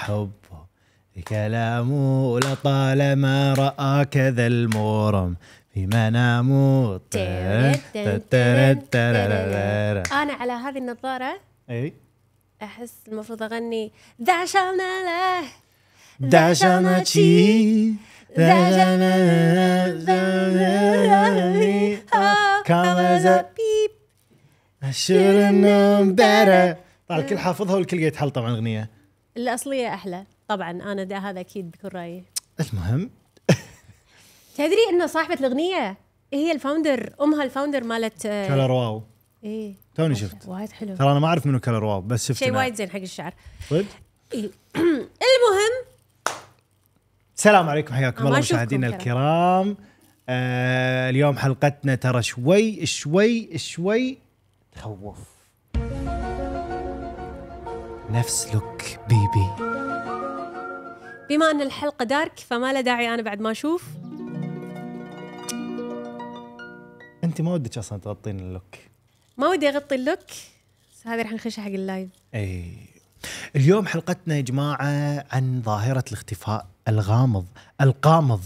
حبه كلامه لطالما رأى كذا المورم في منامه. أنا على هذه النظارة اي أحس المفروض أغني داشلنا له داشلنا شي بيب شرنا مبارة. طبعا الكل حافظها والكل يتحل طبعا الأغنية الأصلية أحلى طبعا. أنا هذا أكيد بكل رأيي. المهم تدري إنه صاحبة الأغنية هي الفاوندر، أمها الفاوندر مالت كلر واو. إيه توني شفت وايد حلو. ترى أنا ما أعرف منو كلر واو بس شفت شيء وايد زين حق الشعر. صدق. إيه. المهم السلام عليكم، حياكم ما الله أشوفكم مشاهدينا ترى. الكرام. اليوم حلقتنا ترى شوي تخوف. نفس لوك بيبي. بما أن الحلقة دارك فما له داعي أنا بعد ما أشوف. انت ما ودك اصلا تغطين اللوك؟ ما ودي أغطي اللوك بس هذه راح نخش حق اللايف. اي اليوم حلقتنا يا جماعة عن ظاهرة الاختفاء القامض.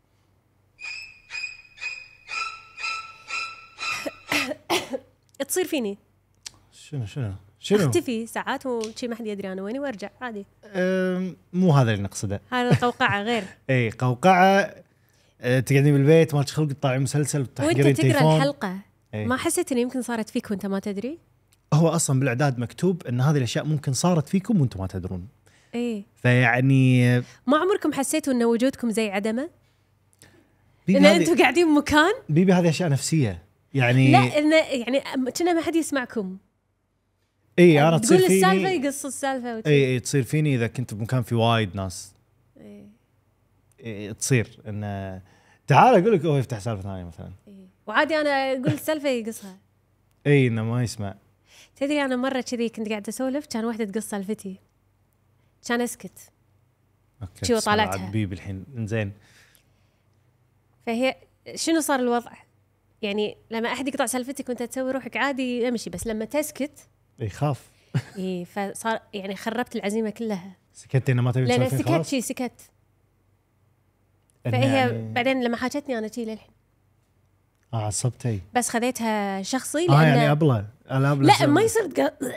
تصير فيني شنو اختفي ساعات وشي ما حد يدري أنا ويني وارجع عادي. مو هذا اللي نقصده. هذا القوقعة غير. اي قوقعة. تقعدين بالبيت مالك خلق تطالعين مسلسل وتحقرين وانت تقرا تليفون. الحلقة إيه. ما حسيت انه يمكن صارت فيك وانت ما تدري؟ هو اصلا بالاعداد مكتوب ان هذه الاشياء ممكن صارت فيكم وانتم ما تدرون. ايه فيعني ما عمركم حسيتوا ان وجودكم زي عدمه؟ بيبي ان هذه انتم قاعدين بمكان بيبي هذه اشياء نفسيه يعني. لا انه يعني كنا ما حد يسمعكم. اي انا تصير تقول فيني السالفه يقص السالفه اي تصير فيني اذا كنت بمكان في وايد ناس. إيه. إيه تصير انه تعال اقول لك هو يفتح سالفه ثانيه مثلا. إيه. وعادي انا اقول السالفه يقصها. اي انه ما يسمع. تدري انا مره كذي كنت قاعده اسولف كان واحده تقص سالفتي كان اسكت اوكي شو طالعتها بيبي الحين زين. فهي شنو صار الوضع يعني لما احد يقطع سالفتك وانت تسوي روحك عادي امشي بس لما تسكت يخاف. اي فصار يعني خربت العزيمه كلها. سكتي انه ما تبي لان تسولفين سكت خلاص. شي سكت. إنه فهي يعني بعدين لما حاجتني انا شي للحين عصبتي. بس خذيتها شخصي لان يعني ابله لا ما يصير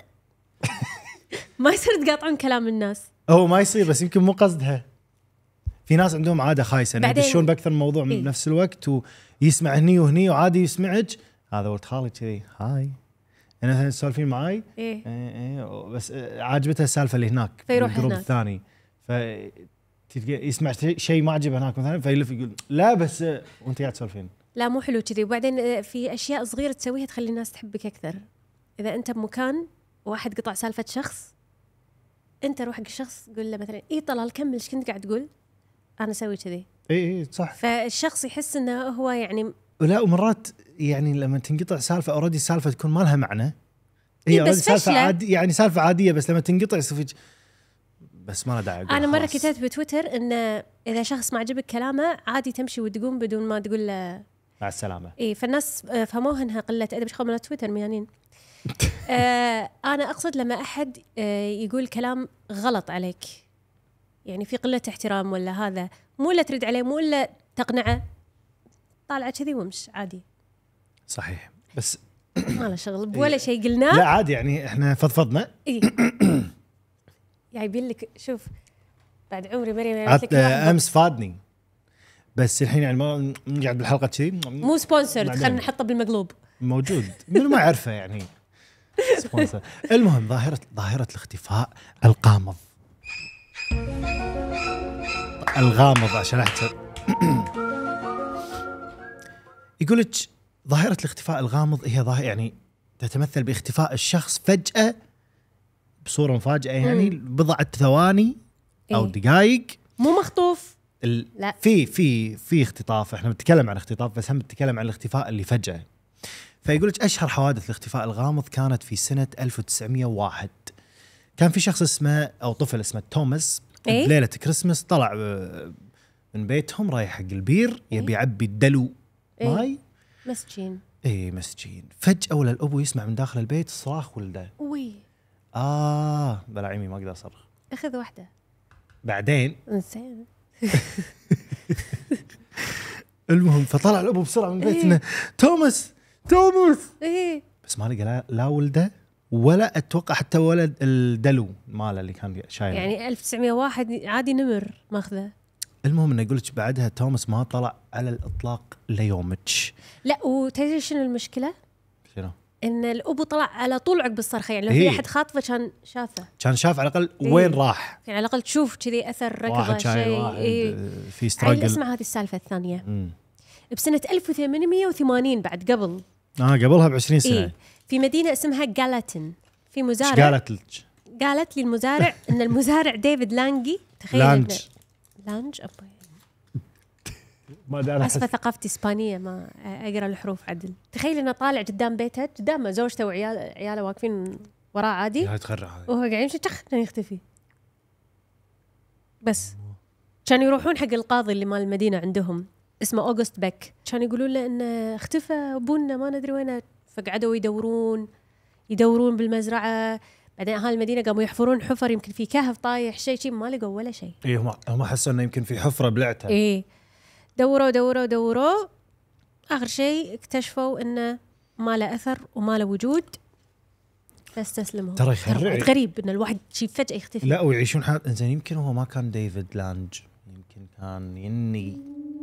ما يصير تقاطعون كلام الناس. هو ما يصير بس يمكن مو قصدها. في ناس عندهم عاده خايسه انه يدشون باكثر من موضوع إيه؟ بنفس الوقت ويسمع هني وهني وعادي يسمعك. هذا ولد خالي كذي هاي انا مثلا تسولفين معاي إيه؟ إيه بس عاجبته السالفه اللي هناك فيروح الجروب هناك. الثاني يسمع شيء ما عجبه هناك مثلا فيلف يقول لا بس وانت قاعد تسولفين. لا مو حلو كذي. وبعدين في اشياء صغيره تسويها تخلي الناس تحبك اكثر. اذا انت بمكان واحد قطع سالفه شخص انت روح حق الشخص قول له مثلا اي طلال كمل ايش كنت قاعد تقول انا اسوي كذي. اي صح. فالشخص يحس انه هو يعني لا ومرات يعني لما تنقطع سالفه اوريدي السالفه تكون ما لها معنى. إيه هي بس سالفه فشلة. عادي يعني سالفه عاديه بس لما تنقطع يصير بس ما له داعي. انا مره كتبت بتويتر ان اذا شخص ما عجبك كلامه عادي تمشي وتقوم بدون ما تقول له مع السلامه. اي. فالناس فهموها انها قله ادب. ايش من تويتر ميانين. انا اقصد لما احد يقول كلام غلط عليك يعني في قله احترام ولا هذا مو الا ترد عليه مو الا تقنعه طالعه كذي ومش عادي. صحيح بس ما له شغل ولا شيء قلناه. لا عادي يعني احنا فضفضنا. اي جايبين لك شوف بعد عمري مريم امس فادني بس الحين يعني ما نقعد بالحلقه كذي مو سبونسر خلينا نحطه بالمقلوب موجود منو ما عرفه يعني سبونسر. المهم ظاهره الاختفاء الغامض عشان احسن. يقول لك ظاهره الاختفاء الغامض هي ظاهره يعني تتمثل باختفاء الشخص فجأة بصورة مفاجئة يعني بضعة ثواني أو دقائق. مو مخطوف. لا في اختطاف. احنا بنتكلم عن اختطاف بس هم بنتكلم عن الاختفاء اللي فجأة. فيقول لك أشهر حوادث الاختفاء الغامض كانت في سنة 1901. كان في شخص اسمه أو طفل اسمه توماس بليلة كريسمس طلع من بيتهم رايح حق البير يبي يعبي الدلو ماي. مسكين. مسكين. فجأة ولا الأبو يسمع من داخل البيت صراخ ولده. وي بلا عمي ما أقدر أصرخ. أخذ واحدة. بعدين انزين المهم فطلع الابو بسرعه من البيت انه توماس ايه بس ما لقى لا ولده ولا اتوقع حتى ولد الدلو ماله اللي كان شايله. يعني 1901 عادي نمر ماخذه. المهم انه يقول لك بعدها توماس ما طلع على الاطلاق ليومك. لا وتدري شنو المشكله؟ شنو؟ ان الابو طلع على طول عقب الصرخه، يعني لو في احد خاطفه كان شافه، كان شاف على الاقل وين راح، يعني على الاقل تشوف كذي اثر ركضه واحد شيء واحد في ستراجل. اسمع هذه السالفه الثانيه بسنه 1880 بعد قبل قبلها ب20 سنه في مدينه اسمها جالاتن، في مزارع. قالت لي المزارع ان المزارع ديفيد لانجي، تخيل لانج ما اسفه ثقافتي اسبانيه ما اقرا الحروف عدل. تخيل انه طالع قدام بيته، قدامه زوجته وعياله واقفين وراه عادي، هاي تخرع هاي وهو قاعد يمشي يختفي. بس كانوا يروحون حق القاضي اللي مال المدينه عندهم اسمه اوغست بيك، كانوا يقولون له انه اختفى ابونا ما ندري وينه. فقعدوا يدورون بالمزرعه، بعدين اهل المدينه قاموا يحفرون حفر، يمكن في كهف طايح شيء ما لقوا ولا شيء. هم حسوا انه يمكن في حفره بلعتها. دوروا اخر شيء اكتشفوا انه ما له اثر وما له وجود، فاستسلموا. ترى يخرع غريب ان الواحد شيء فجاه يختفي. لا ويعيشون حياه انزين. يمكن هو ما كان ديفيد لانج، يمكن كان يني.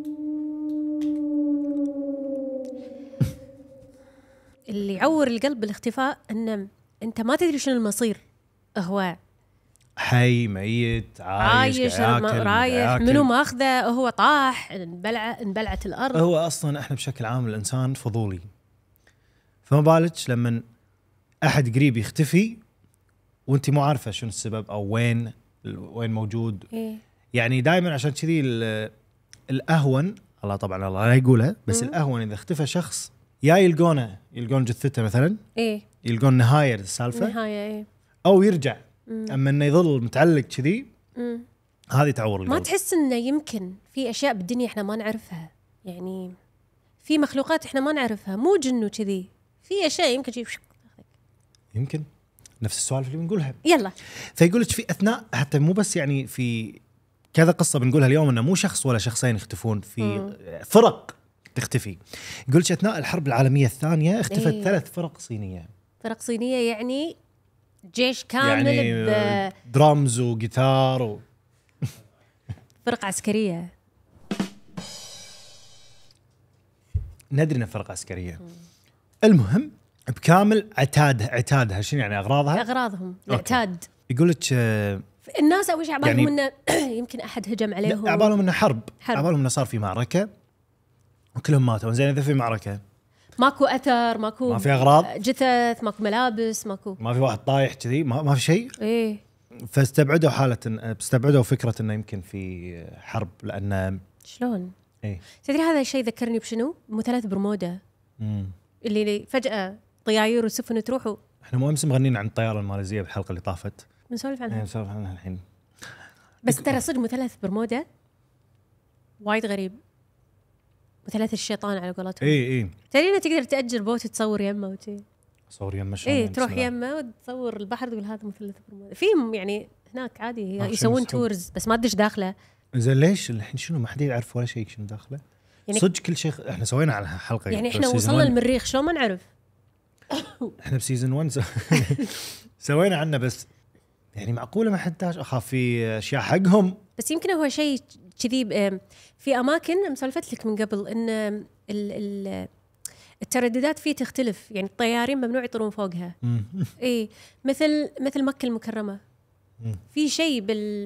اللي يعور القلب بالاختفاء ان انت ما تدري شنو المصير، هو حي ميت عايش رايح منو ماخذه، هو طاح انبلعت الارض. هو اصلا احنا بشكل عام الانسان فضولي، فما بالك لما احد قريب يختفي وانت مو عارفه شنو السبب او وين موجود. يعني دائما عشان كذي الاهون، الله طبعا الله لا يقولها، بس الاهون اذا اختفى شخص يا يلقون جثته مثلا، يلقون نهايه السالفه، او يرجع. اما انه يظل متعلق كذي هذه تعور القلب. ما تحس انه يمكن في اشياء بالدنيا احنا ما نعرفها؟ يعني في مخلوقات احنا ما نعرفها، مو جنو كذي، في اشياء يمكن نفس السوالف اللي بنقولها. يلا فيقول لك في اثناء، حتى مو بس يعني في كذا قصه بنقولها اليوم، انه مو شخص ولا شخصين يختفون، في فرق تختفي. يقول لك اثناء الحرب العالميه الثانيه اختفت 3 فرق صينيه. فرق صينيه يعني جيش كامل، يعني درامز وجيتار فرق عسكريه. ندري انها فرق عسكريه. المهم بكامل عتادها شنو يعني اغراضهم العتاد. يقول لك الناس اول شيء عبالهم يعني انه يمكن احد هجم عليهم، عبالهم انه حرب. عبالهم انه صار في معركه وكلهم ماتوا. زين اذا في معركه ماكو اثر، ما في اغراض، جثث، ماكو ملابس، ما في واحد طايح كذي، ما في شيء. فاستبعدوا فكره انه يمكن في حرب. لان شلون تدري هذا الشيء ذكرني بشنو؟ مثلث برمودا اللي فجاه طياير وسفن تروحوا. احنا مو امس مغنين عن الطياره الماليزيه بالحلقه اللي طافت، بنسولف عنها الحين. بس ترى صدق مثلث برمودا وايد غريب، مثلث الشيطان على قولتهم. تدري انك تقدر تأجر بوت وتصور يمه وشي. تصور يمه شلون؟ تروح يمه وتصور البحر تقول هذا مثلث برمودا. فيهم يعني هناك عادي يسوون تورز بس ما تدش داخله. زين ليش الحين شنو ما حد يعرف ولا شيء شنو داخله؟ يعني صدق كل شيء احنا سوينا عنها حلقه. يعني احنا وصلنا المريخ شلون ما نعرف؟ احنا بسيزن 1 سوينا عنه، بس يعني معقوله ما حد داش. اخاف في اشياء حقهم. بس يمكن هو شيء كذي في اماكن مسولفت لك من قبل ان الترددات فيه تختلف، يعني الطيارين ممنوع يطيرون فوقها. مثل مكة المكرمة في شيء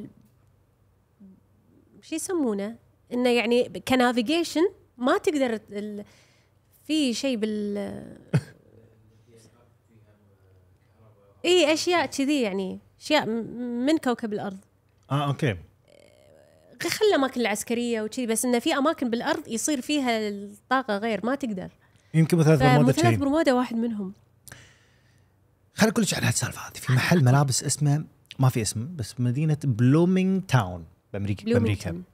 شو يسمونه، انه يعني كنافيجيشن ما تقدر في شيء اشياء كذي، يعني اشياء من كوكب الارض. اوكي. خلى الاماكن العسكريه وكذي، بس انه في اماكن بالارض يصير فيها الطاقه غير ما تقدر. يمكن مثلث برمودا واحد منهم. خليني اقول لك عن هالسالفه هذه. في محل ملابس اسمه، ما في اسم، بس مدينه بلومينغ تاون بامريكا.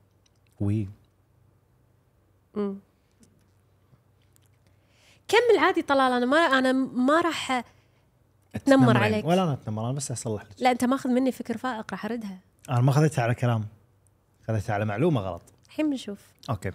كمل عادي طلال. انا ما راح اتنمر عليك ولا انا اتنمر، انا بس اصلح لك. لا انت ماخذ مني فكر فائق راح اردها. انا ما اخذتها على كلام. خذيتها على معلومه غلط. الحين بنشوف. اوكي.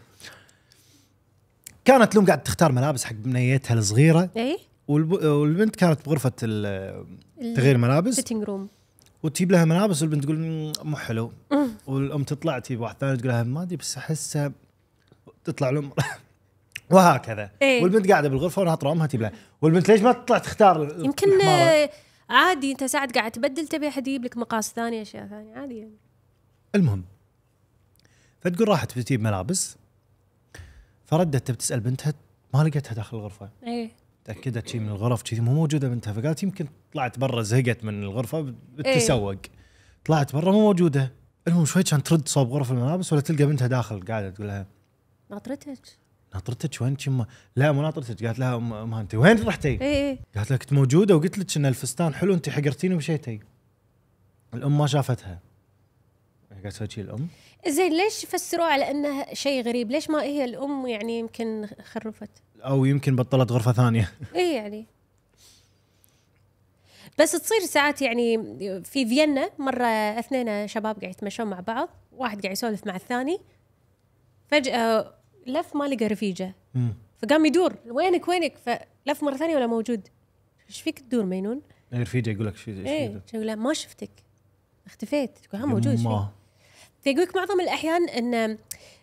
كانت الام قاعده تختار ملابس حق بنيتها الصغيره، اي والبنت كانت بغرفه تغيير ملابس، فيتنج روم، وتجيب لها ملابس والبنت تقول مو حلو، والام تطلع تجيب واحد ثاني تقول لها ما ادري بس احسها، تطلع الام وهكذا. إيه؟ والبنت قاعده بالغرفه وناطره امها تجيب لها، والبنت ليش ما تطلع تختار؟ يمكن عادي انت ساعات قاعد تبدل، تبي احد يجيب لك مقاس ثانيه، اشياء ثانيه عادي يعني. المهم فتقول راحت بتجيب ملابس، فردت بتسال بنتها ما لقيتها داخل الغرفه. ايه تاكدت شيء من الغرف كذي مو موجوده بنتها، فقالت يمكن طلعت برا زهقت من الغرفه بتتسوق. طلعت برا مو موجوده. المهم شوي كان ترد صوب غرف الملابس ولا تلقى بنتها داخل قاعده تقول لها ناطرتك وين كم؟ لا مو ناطرتك. قالت لها ما انت وين رحتي؟ ايه قالت لها كنت موجوده وقلت لك ان الفستان حلو انت حقرتيني ومشيتي. الام ما شافتها. قاعده تسوي شيء الام. زين ليش فسروه على انه شيء غريب؟ ليش ما هي الام يعني يمكن خرفت او يمكن بطلت غرفه ثانيه. ايه يعني بس تصير ساعات يعني. في فيينا مره اثنين شباب قاعد يتمشون مع بعض، واحد قاعد يسولف مع الثاني، فجاه لف ما لقى رفيجه، فقام يدور وينك فلف مره ثانيه ولا موجود. ايش فيك تدور مينون؟ رفيجه يقول لك ايش ايه يقول لا ما شفتك اختفيت، تقول ها موجود فيه. فيقول لك معظم الأحيان أن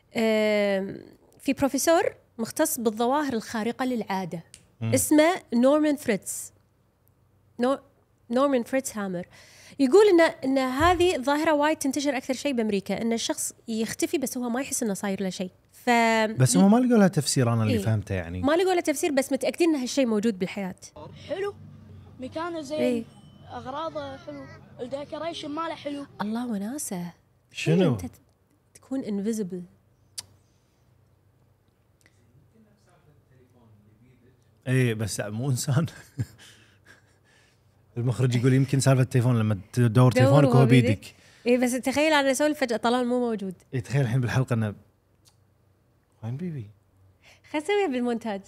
في بروفيسور مختص بالظواهر الخارقة للعادة اسمه نورمان فريتز هامر، يقول إن هذه ظاهرة وايد تنتشر أكثر شيء بأمريكا، إن الشخص يختفي بس هو ما يحس إنه صاير له شيء. بس هم ما لقوا لها تفسير. أنا اللي إيه؟ فهمته يعني ما لقوا له تفسير، بس متأكدين إن هالشيء موجود بالحياة. حلو مكانه زين. إيه؟ أغراضه حلو، الديكوريشن ماله حلو. الله وناسه. شنو؟ أنت تكون انفيزبل. ايه بس مو انسان. المخرج يقول يمكن سالفه التليفون لما تدور تليفونك هو بيدك. ايه بس تخيل انا اسولف فجاه طلال مو موجود. ايه تخيل الحين بالحلقه انه وين بيبي؟ خلينا نسويها بالمونتاج.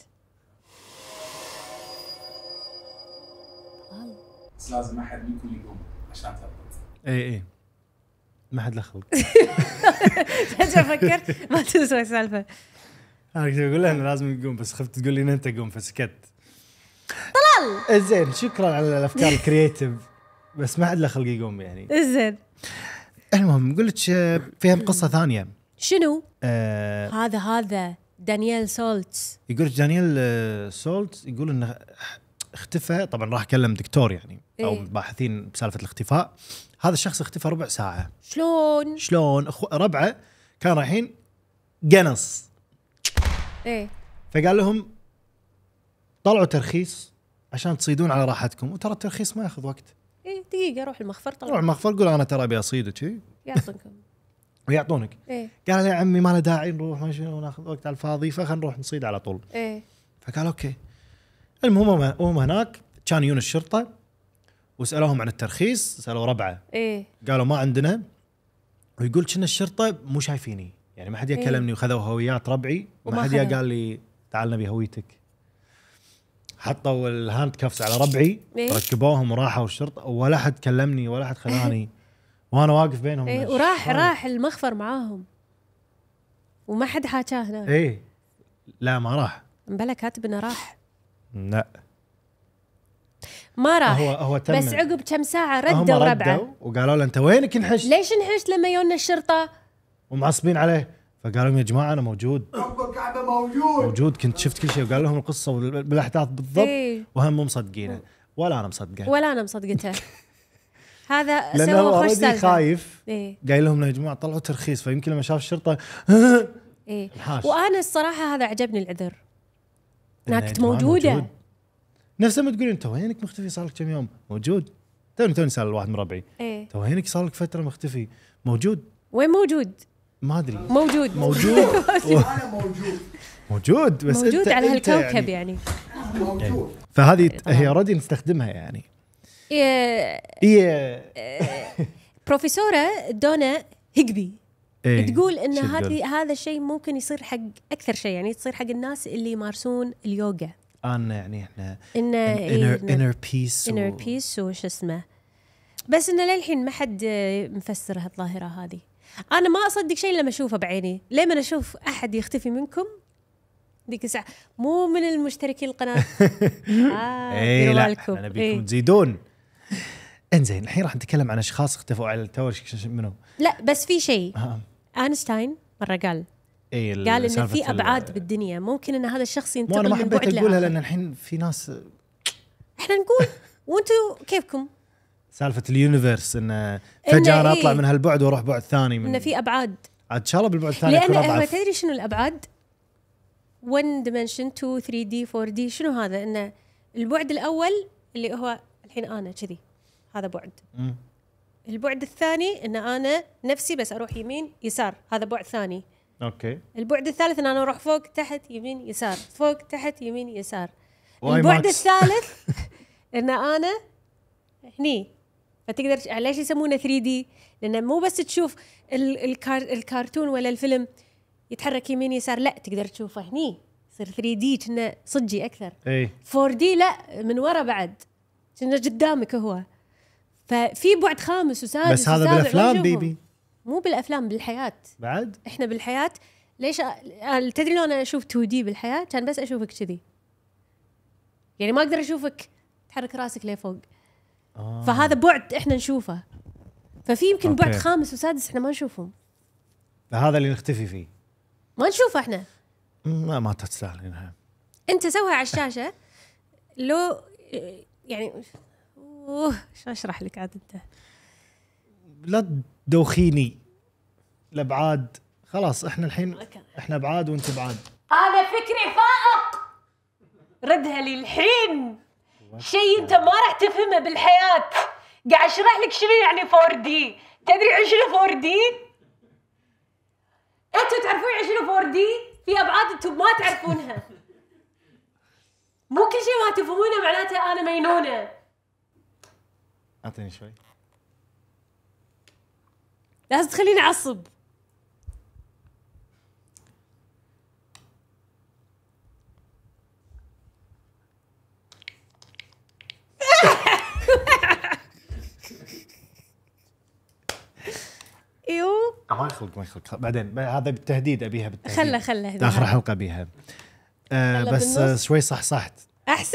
بس لازم احد منكم يقوم عشان تربط. ايه ما حد له خلق. فجاه فكرت ما تسوي السالفه. انا كنت بقول له انه لازم يقوم بس خفت تقول لي انت قوم فسكت. طلال زين شكرا على الافكار الكرييتيف بس ما حد له خلق يقوم يعني. زين المهم نقول لك فيها قصه ثانيه. شنو؟ هذا دانييل سولتز. يقول لك دانييل سولتز يقول انه اختفى. طبعا راح كلم دكتور يعني او باحثين بسالفه الاختفاء. هذا الشخص اختفى ربع ساعه. شلون ربعه كان رايحين قنص. ايه فقال لهم طلعوا ترخيص عشان تصيدون على راحتكم، وترى الترخيص ما ياخذ وقت. ايه دقيقه روح المخفر روح المخفر قول انا ترى ابي اصيدك شيء يعطونكم ويعطونك. ايه قال يا عمي ما له داعي نروح ماشي وناخذ وقت على الفاضي، فخلينا نروح نصيد على طول. ايه فقال اوكي. المهم هم هناك كان يجون الشرطه وسالوهم عن الترخيص، سالوا ربعه ايه قالوا ما عندنا، ويقول كنا الشرطه مو شايفيني يعني ما حد يكلمني وخذوا هويات ربعي وما حد قال لي تعال نبي هويتك. حطوا الهاند كافس على ربعي ركبوهم وراحوا الشرطه ولا حد كلمني ولا حد خلاني وانا واقف بينهم. ايه وراح المخفر معاهم وما حد حاكاه هناك. ايه لا ما راح. مبلا كاتب انه راح. لا ما راح. هو تم بس عقب كم ساعه ردوا ربعه وقالوا له انت وينك انحشت؟ ليش انحشت لما يونا الشرطه ومعصبين عليه؟ فقالوا لهم يا جماعه انا موجود رب الكعبه موجود كنت شفت كل شيء، وقال لهم القصه بالاحداث بالضبط. إيه؟ وهم مو مصدقينه ولا انا مصدقه ولا انا مصدقته. هذا لانه خوش اوريدي خايف. إيه؟ قايل لهم يا جماعه طلعوا ترخيص، فيمكن لما شاف الشرطه إيه؟ الحاش. وانا الصراحه هذا عجبني العذر انها كنت موجوده. نفس ما تقول انت وينك مختفي صار لك كم يوم؟ موجود. توني سال الواحد من ربعي إيه؟ تو وينك صار لك فتره مختفي؟ موجود. وين موجود؟ ما ادري. موجود انا موجود بس موجود انت على انت هالكوكب يعني. موجود. فهذه هي اوريدي نستخدمها يعني. هي بروفيسوره دونا هيجبي إيه؟ تقول ان هذا الشيء ممكن يصير حق اكثر شيء يعني تصير حق الناس اللي يمارسون اليوغا. يعني احنا inner peace وش اسمه. بس انه للحين ما حد مفسر هالظاهره هذه. انا ما اصدق شيء لما اشوفه بعيني، لما اشوف احد يختفي منكم ديك الساعه مو من المشتركين القناه. اي ديروا لا بالكم. احنا نبيكم تزيدون. انزين الحين راح نتكلم عن اشخاص اختفوا على التور. منو؟ لا بس في شيء اينشتاين مره قال ان في ابعاد بالدنيا، ممكن ان هذا الشخص ينتقل وانا ما من حبيت بعد اقولها لآخر. لان الحين في ناس احنا نقول وانتم كيفكم سالفه اليونيفرس ان فجاه انا اطلع من هالبعد واروح بعد ثاني ان في ابعاد. عاد ان شاء الله بالبعد الثاني لان يكون هو اضعف. تدري شنو الابعاد؟ 1 dimension 2 3D 4D. شنو هذا؟ انه البعد الاول اللي هو الحين انا كذي، هذا بعد. البعد الثاني ان انا نفسي بس اروح يمين يسار، هذا بعد ثاني. اوكي. البعد الثالث ان انا اروح فوق تحت يمين يسار، فوق تحت يمين يسار. واي البعد ماكس. الثالث ان انا هني. فتقدر ليش يسمونه 3D؟ لانه مو بس تشوف الكرتون ولا الفيلم يتحرك يمين يسار، لا تقدر تشوفه هني يصير 3D كأنه صجي اكثر. اي 4D لا، من ورا بعد كأنه قدامك هو. ففي بعد خامس وسادس بس هذا وسابع ما بالافلام نشوفهم. بيبي مو بالافلام، بالحياه. بعد احنا بالحياه ليش تدري لو انا اشوف 2D بالحياه كان بس اشوفك كذي، يعني ما اقدر اشوفك تحرك راسك لفوق. فهذا بعد احنا نشوفه. ففي يمكن بعد أوكي. خامس وسادس احنا ما نشوفهم، هذا اللي نختفي فيه. ما نشوفه احنا. ما تستاهلينها. انت سوها على الشاشه لو يعني شو اشرح لك عاد انت؟ لا تدوخيني الابعاد. خلاص احنا الحين احنا ابعاد وانت ابعاد. انا فكري فائق، ردها لي الحين. شيء انت ما راح تفهمه بالحياه. قاعد اشرح لك شنو يعني 4D. تدري عن شنو 4D؟ انتوا تعرفون عن شنو 4D؟ في ابعاد انتم ما تعرفونها. مو كل شيء ما تفهمونه معناته انا مينونه. اعطيني شوي. لازم تخليني اعصب. ايوه ما يخلق بعدين هذا بالتهديد ابيها بالتهديد. خله اخر حلقه بيها. بس بالنص. شوي صحصحت. احسن.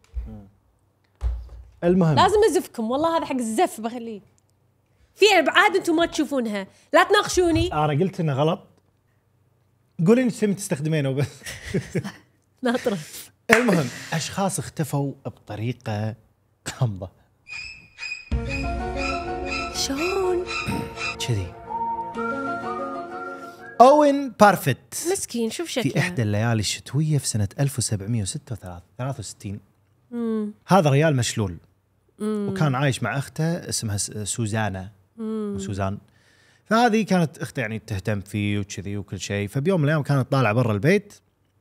المهم لازم ازفكم والله، هذا حق الزف بخليه. في ابعاد انتم ما تشوفونها، لا تناقشوني. انا قلت انه غلط. قولي انت تم تستخدمينه وبس. ناطره. المهم اشخاص اختفوا بطريقه غامضه. شلون؟ كذي. اوين بارفيت مسكين شوف شكله. في احدى الليالي الشتويه في سنه 1763 هذا ريال مشلول وكان عايش مع اخته اسمها سوزانا. سوزان. فهذه كانت اخته يعني تهتم فيه وكذي وكل شيء. فبيوم من الايام كانت طالعه برا البيت.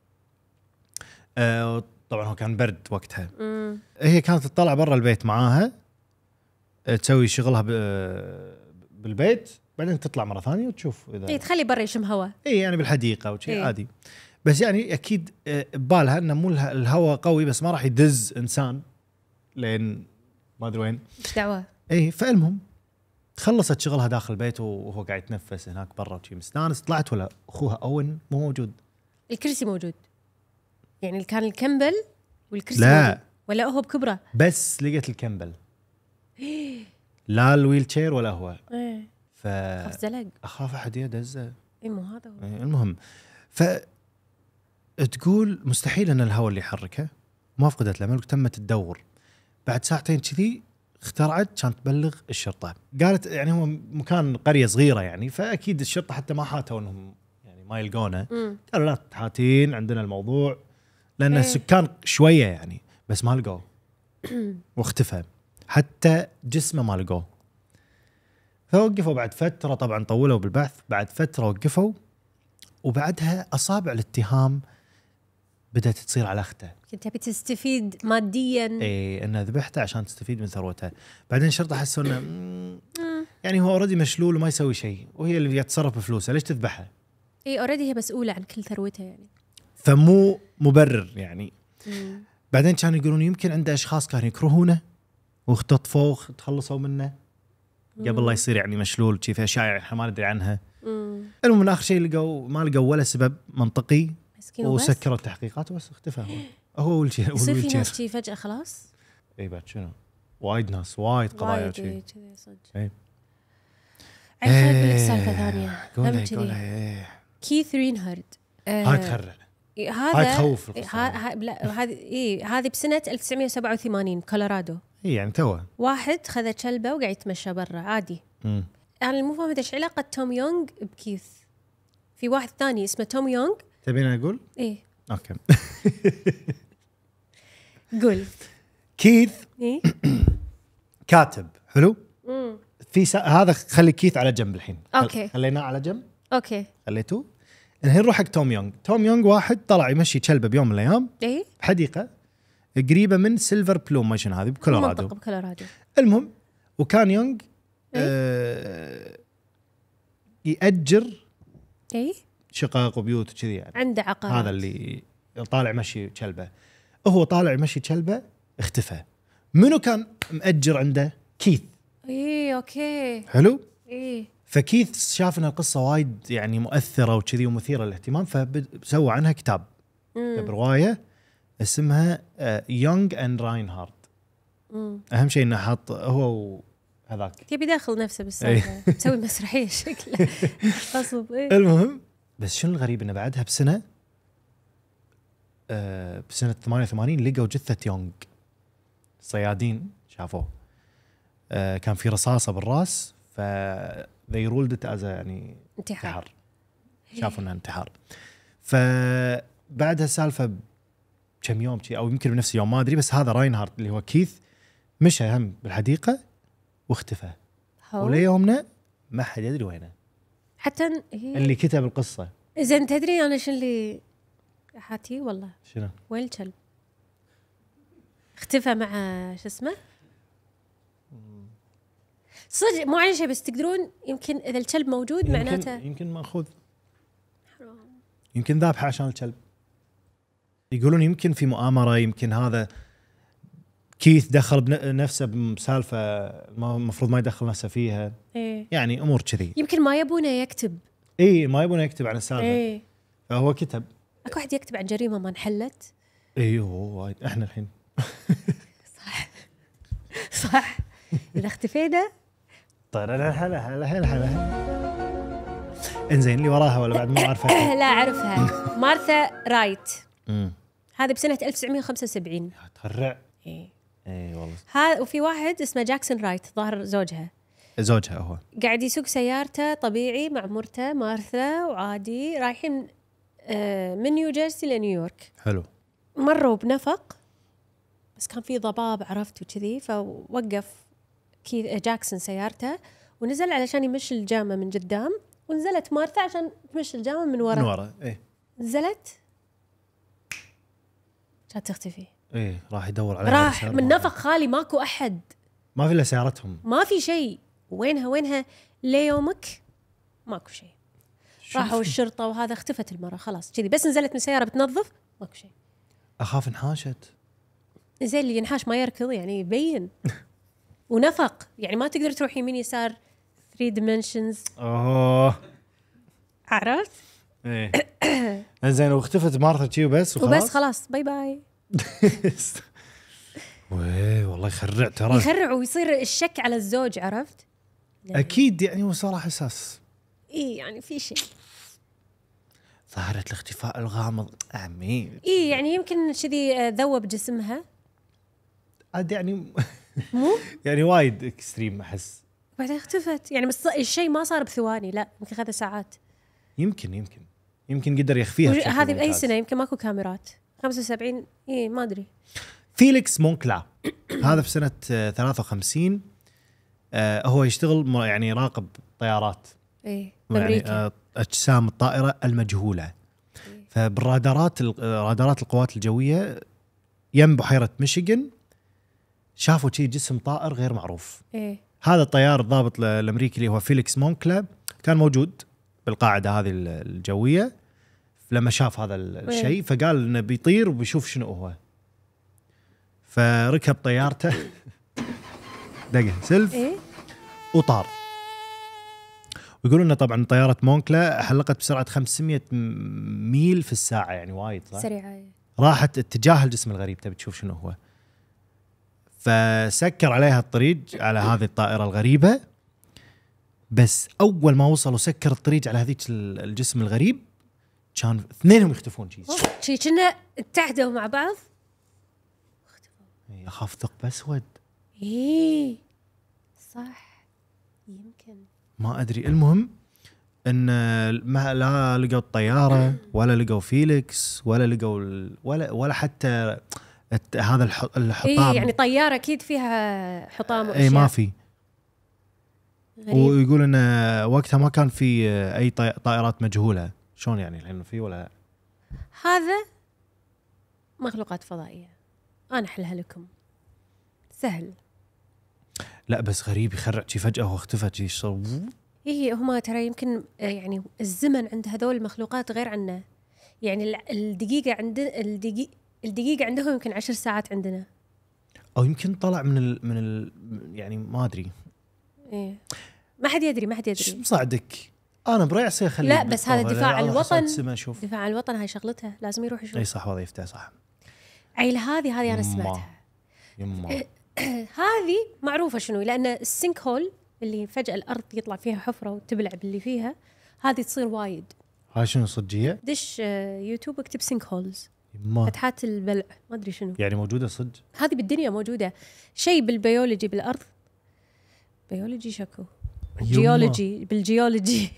طبعا هو كان برد وقتها. هي كانت تطلع برا البيت معاها تسوي شغلها بالبيت، بعدين تطلع مره ثانيه وتشوف اذا اي تخلي برا يشم هواء. اي يعني بالحديقه وشيء إيه. عادي. بس يعني اكيد ببالها انه مو الهواء قوي بس ما راح يدز انسان لين ما ادري وين. ايش دعوه؟ اي فالمهم خلصت شغلها داخل البيت وهو قاعد يتنفس هناك برا وشي مستانس. طلعت ولا اخوها اوين مو موجود. الكرسي موجود، يعني كان الكمبل والكرسي لا. موجود. ولا هو بكبره؟ بس لقيت الكمبل. لا الويل تشير ولا هو. ايه ف خاف زلق. اخاف احد يدزه. اي مو هذا هو. المهم تقول مستحيل ان الهواء اللي يحركه. ما فقدت الامل وتمت تدور. بعد ساعتين كذي اخترعت كانت تبلغ الشرطه. قالت يعني هو مكان قريه صغيره يعني فاكيد الشرطه حتى ما حاتوا انهم يعني ما يلقونه. قالوا لا تحاتين عندنا الموضوع لان إيه. السكان شويه يعني بس ما لقوه. واختفى حتى جسمه ما لقوه. فوقفوا بعد فتره طبعا طولوا بالبحث. بعد فتره وقفوا وبعدها اصابع الاتهام بدأت تصير على اخته. كنت تبي تستفيد ماديا. اي انه ذبحته عشان تستفيد من ثروته. بعدين الشرطه حسوا انه يعني هو اوريدي مشلول وما يسوي شيء وهي اللي تتصرف بفلوسه ليش تذبحه؟ اي اوريدي هي مسؤوله عن كل ثروتها يعني. فمو مبرر يعني. بعدين كانوا يقولون يمكن عنده اشخاص كانوا يكرهونه واختطفوه تخلصوا منه. قبل لا يصير يعني مشلول شي، في اشياء يعني احنا ما ندري عنها. المهم من اخر شيء ما لقوا ولا سبب منطقي، وسكروا التحقيقات وبس اختفى هو اول شيء. يصير في ناس شي فجأة خلاص. اي بعد شنو؟ وايد ناس وايد قضايا شي. كذي صدق. اي خليني اقول لك سالفة ثانية. قولها. كيث رينهارد. هاي تخرع، هاي هذا تخوف القصة. لا هذه بسنة 1987 كولورادو. اي يعني توه واحد خذ كلبه وقاعد يتمشى برا عادي. انا مو فاهمه ايش علاقه توم يونغ بكيث. في واحد ثاني اسمه توم يونغ. تبيني اقول؟ ايه اوكي. قول. كيث ايه كاتب حلو. في هذا خلي كيث على جنب الحين. اوكي خليناه على جنب. اوكي خليته. الحين نروح حق توم يونغ. توم يونغ واحد طلع يمشي كلبه بيوم من الايام ايه بحديقه قريبه من سيلفر بلوم ماشين هذه بكولورادو. بكولورادو. المهم وكان يونغ يأجر ايه شقق وبيوت وكذي يعني. عنده عقارات. هذا اللي طالع مشي كلبه. هو طالع مشي كلبه اختفى. منو كان مأجر عنده؟ كيث. ايه اوكي حلو. ايه فكيث شاف ان القصه وايد يعني مؤثره وكذي ومثيره للاهتمام، فسوى عنها كتاب. بروايه اسمها يونغ اند راينهارد. اهم شيء انه حاط هو وهذاك تبي داخل نفسه بالسالفه. تسوي مسرحيه شكله غصب. المهم بس شنو الغريب انه بعدها بسنه بسنه 88 لقوا جثه يونغ. الصيادين شافوه كان في رصاصه بالراس، ف they ruled it as يعني انتحار. شافوا انه انتحار. فبعدها السالفه كم يوم او يمكن بنفس اليوم ما ادري، بس هذا راينهارد اللي هو كيث مشى هم بالحديقه واختفى. وليومنا ما حد يدري وينه حتى اللي كتب القصه. زين تدري انا شو اللي حاتي والله؟ شنو؟ وين الكلب؟ اختفى مع شو اسمه؟ صدق مو عن شيء، بس تقدرون يمكن اذا الكلب موجود معناته يمكن ماخوذ، يمكن ذابحه عشان الكلب. يقولون يمكن في مؤامره، يمكن هذا كيث دخل بنفسه بسالفه المفروض ما يدخل نفسه فيها. إيه؟ يعني امور كذي. يمكن ما يبونه يكتب. اي ما يبونه يكتب عن السالفه. إيه؟ فهو كتب. اكو واحد يكتب عن جريمه ما انحلت. ايوه وايد احنا الحين. صح صح. اذا اختفينا هلا انزين اللي وراها ولا بعد ما اعرفها؟ لا اعرفها. مارثا رايت. هذا بسنه 1975. تخرع. اي والله. وفي واحد اسمه جاكسون رايت ظهر زوجها هو قاعد يسوق سيارته طبيعي مع مرته مارثا وعادي رايحين من نيوجيرسي لنيويورك. حلو. مروا بنفق بس كان في ضباب عرفت وكذي، فوقف جاكسون سيارته ونزل علشان يمشي الجامة من قدام، ونزلت مارثا عشان تمشي الجامة من ورا. ايه نزلت كانت تختفي. ايه راح يدور عليها. راح من نفق خالي ماكو احد، ما في الا سيارتهم، ما في شيء. وينها ليومك ماكو شيء. راحوا الشرطة وهذا اختفت المرة خلاص كذي، بس نزلت من السيارة بتنظف ماكو شيء. اخاف انحاشت. زين اللي ينحاش ما يركض يعني يبين. ونفق يعني ما تقدر تروح يمين يسار 3 dimensions. عرفت؟ ايه. زين واختفت مارثا شي وبس خلاص باي باي. والله يخرع ترى. يخرع ويصير الشك على الزوج عرفت؟ اكيد يعني وصراحه احساس. ايه يعني في شيء. ظاهرة الاختفاء الغامض عمي. ايه يعني يمكن كذي ذوب جسمها. عاد يعني مو يعني وايد اكستريم احس. بعدين اختفت يعني، بس الشيء ما صار بثواني، لا يمكن خذ ساعات. يمكن قدر يخفيها. هذه باي سنه؟ يمكن ماكو كاميرات. 75 ايه ما ادري. فيليكس مونكلا هذا في سنه 53. هو يشتغل يعني يراقب طيارات. ايه يعني اجسام الطائره المجهوله. إيه. فبالرادارات رادارات القوات الجويه يم بحيره ميشيغان شافوا شيء جسم طائر غير معروف. إيه؟ هذا الطيار الضابط الامريكي اللي هو فيليكس مونكلا كان موجود بالقاعده هذه الجويه لما شاف هذا الشيء، فقال انه بيطير وبيشوف شنو هو. فركب طيارته دقه سلف. إيه؟ وطار. ويقولون انه طبعا طياره مونكلا حلقت بسرعه 500 ميل في الساعه، يعني وايد صح؟ سريعه. راحت اتجاه الجسم الغريب، تبي تشوف شنو هو. فسكر عليها الطريق على هذه الطائره الغريبه، بس اول ما وصل وسكر الطريق على هذيك الجسم الغريب كان اثنينهم يختفون شي كنا اتحدوا مع بعض. اخاف ثقب اسود. ايه صح، يمكن ما ادري. المهم ان ما لا لقوا الطياره ولا لقوا فيليكس ولا لقوا ولا حتى هذا الحطام. إيه يعني طياره اكيد فيها حطام واشياء. اي ما في. غريب. ويقول ان وقتها ما كان في اي طائرات مجهوله. شلون يعني الحين في ولا لا؟ هذا مخلوقات فضائيه، انا احلها لكم سهل. لا بس غريب يخرع شي فجاه واختفى شي. إيه هما ترى يمكن يعني الزمن عند هذول المخلوقات غير عنا. يعني الدقيقة عندنا الدقيقة عندهم يمكن 10 ساعات عندنا. او يمكن طلع من يعني ما ادري. إيه ما حد يدري شو مصعدك؟ انا بريعسي خليه. لا بس هذا دفاع عن الوطن. دفاع عن الوطن هاي شغلتها، لازم يروح يشوف. اي صح وظيفته صح. عيل هذه انا سمعتها. يما هذه معروفة شنو، لأن السينك هول اللي فجأة الأرض يطلع فيها حفرة وتبلع باللي فيها، هذه تصير وايد. هاي شنو صجية؟ دش يوتيوب اكتب سينك هولز، يما فتحات البلع، ما أدري شنو. يعني موجودة صج؟ هذه بالدنيا موجودة. شيء بالبيولوجي بالأرض، بيولوجي شكو جيولوجي بالجيولوجي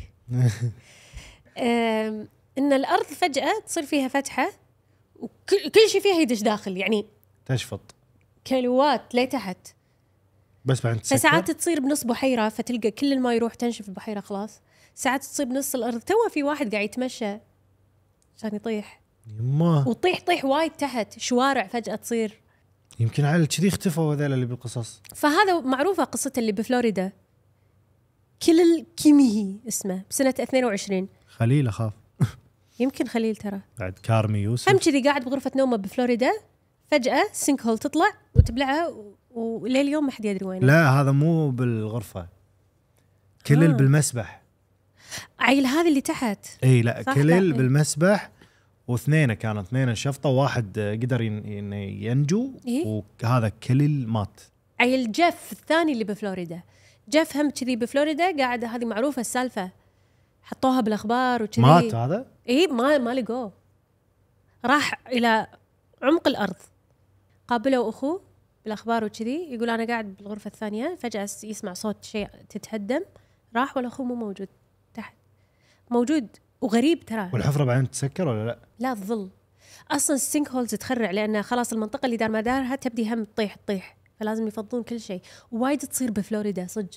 إن الأرض فجأة تصير فيها فتحة وكل شيء فيها يدش داخل، يعني تشفط كيلوات لتحت. بس بعد تسكر. فساعات تصير بنص بحيرة فتلقى كل الماء يروح تنشف البحيرة خلاص. ساعات تصير بنص الأرض. توا في واحد قاعد يتمشى عشان يطيح، يما وطيح وايد تحت، شوارع فجأة تصير. يمكن على كذي اختفوا هذول اللي بالقصص. فهذا معروفة قصة اللي بفلوريدا، كل الكيميهي اسمه، بسنة 22. خليل أخاف. يمكن خليل ترى. بعد كارمي يوسف هم كذي قاعد بغرفة نومه بفلوريدا، فجأة سينك هول تطلع وتبلعها ولليوم ما حد يدري وين. لا هذا مو بالغرفة، كلل بالمسبح. عيل هذه اللي تحت. اي لا كلل لا. بالمسبح، واثنين كانوا اثنين شفطة، واحد قدر ينجو. إيه؟ وهذا كلل مات. عيل جيف الثاني اللي بفلوريدا، جيف هم كذي بفلوريدا قاعد. هذه معروفة السالفة، حطوها بالاخبار وكذي. مات هذا؟ اي ما لقوه، راح الى عمق الارض. قابلوا اخوه بالاخبار وكذي، يقول انا قاعد بالغرفة الثانية، فجأة يسمع صوت شيء تتهدم، راح والاخوه مو موجود تحت، موجود وغريب ترى. والحفرة بعدين تسكر ولا لا؟ لا تظل اصلا السينك هولز تخرع، لان خلاص المنطقة اللي دار مدارها تبدي هم تطيح، فلازم يفضون كل شيء. وايد تصير بفلوريدا صج،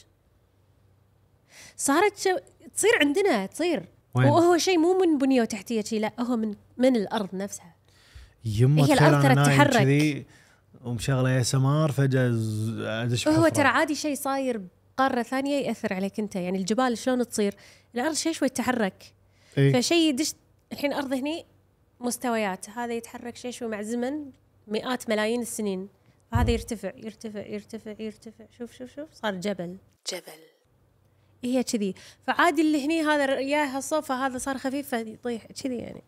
صارت تصير عندنا تصير. وهو شيء مو من بنية وتحتية شيء، لا هو من الأرض نفسها. يما هي الأرض ترى تتحرك ومشغلة يا سمار فجأة هو ترى عادي شيء صاير بقارة ثانية يأثر عليك أنت. يعني الجبال شلون تصير، الأرض شوي تتحرك. إيه؟ فشيء يدش الحين الأرض هني مستويات، هذا يتحرك شوي مع زمن مئات ملايين السنين، فهذا يرتفع يرتفع يرتفع يرتفع. شوف صار جبل. هي كذي. فعادي اللي هني هذا ياها صوفة، هذا صار خفيف فيطيح كذي يعني.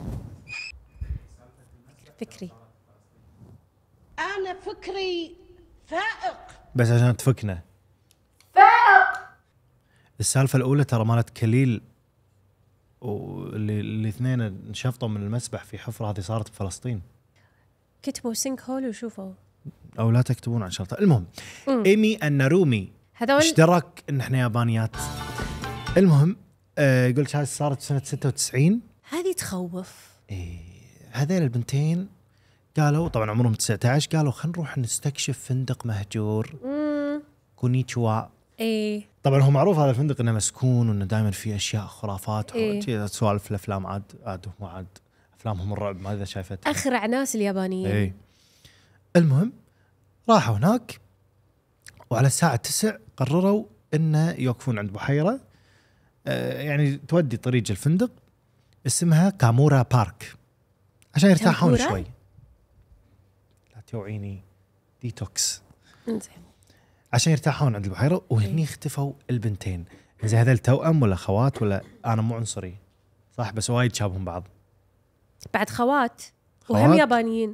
فكري أنا فكري فائق. بس عشان تفكنا فائق. السالفة الأولى ترى مالت كليل واللي الاثنين انشفطوا من المسبح في حفرة، هذه صارت بفلسطين. كتبوا سينك هول وشوفوا، أو لا تكتبون عن شرطة. المهم إيمي النارومي هذول اشترك إن إحنا يابانيات. المهم قلت هذه صارت سنة 96. هذه تخوف. هذين البنتين قالوا طبعا عمرهم 19، قالوا خلينا نروح نستكشف فندق مهجور كونيتشوا. طبعا هو معروف هذا الفندق انه مسكون وانه دائما فيه اشياء خرافات. سوالف الافلام عاد افلامهم الرعب ما اذا شايفتها، اخرع ناس اليابانيين. المهم راحوا هناك، وعلى الساعة 9 قرروا انه يوقفون عند بحيرة يعني تودي طريق الفندق، اسمها كامورا بارك، عشان يرتاحون شوي. لا توعيني ديتوكس. عشان يرتاحون عند البحيره. وهني اختفوا البنتين. زين هذول توأم ولا خوات ولا انا مو عنصري صح بس وايد شابهم بعض. بعد خوات وهم يابانيين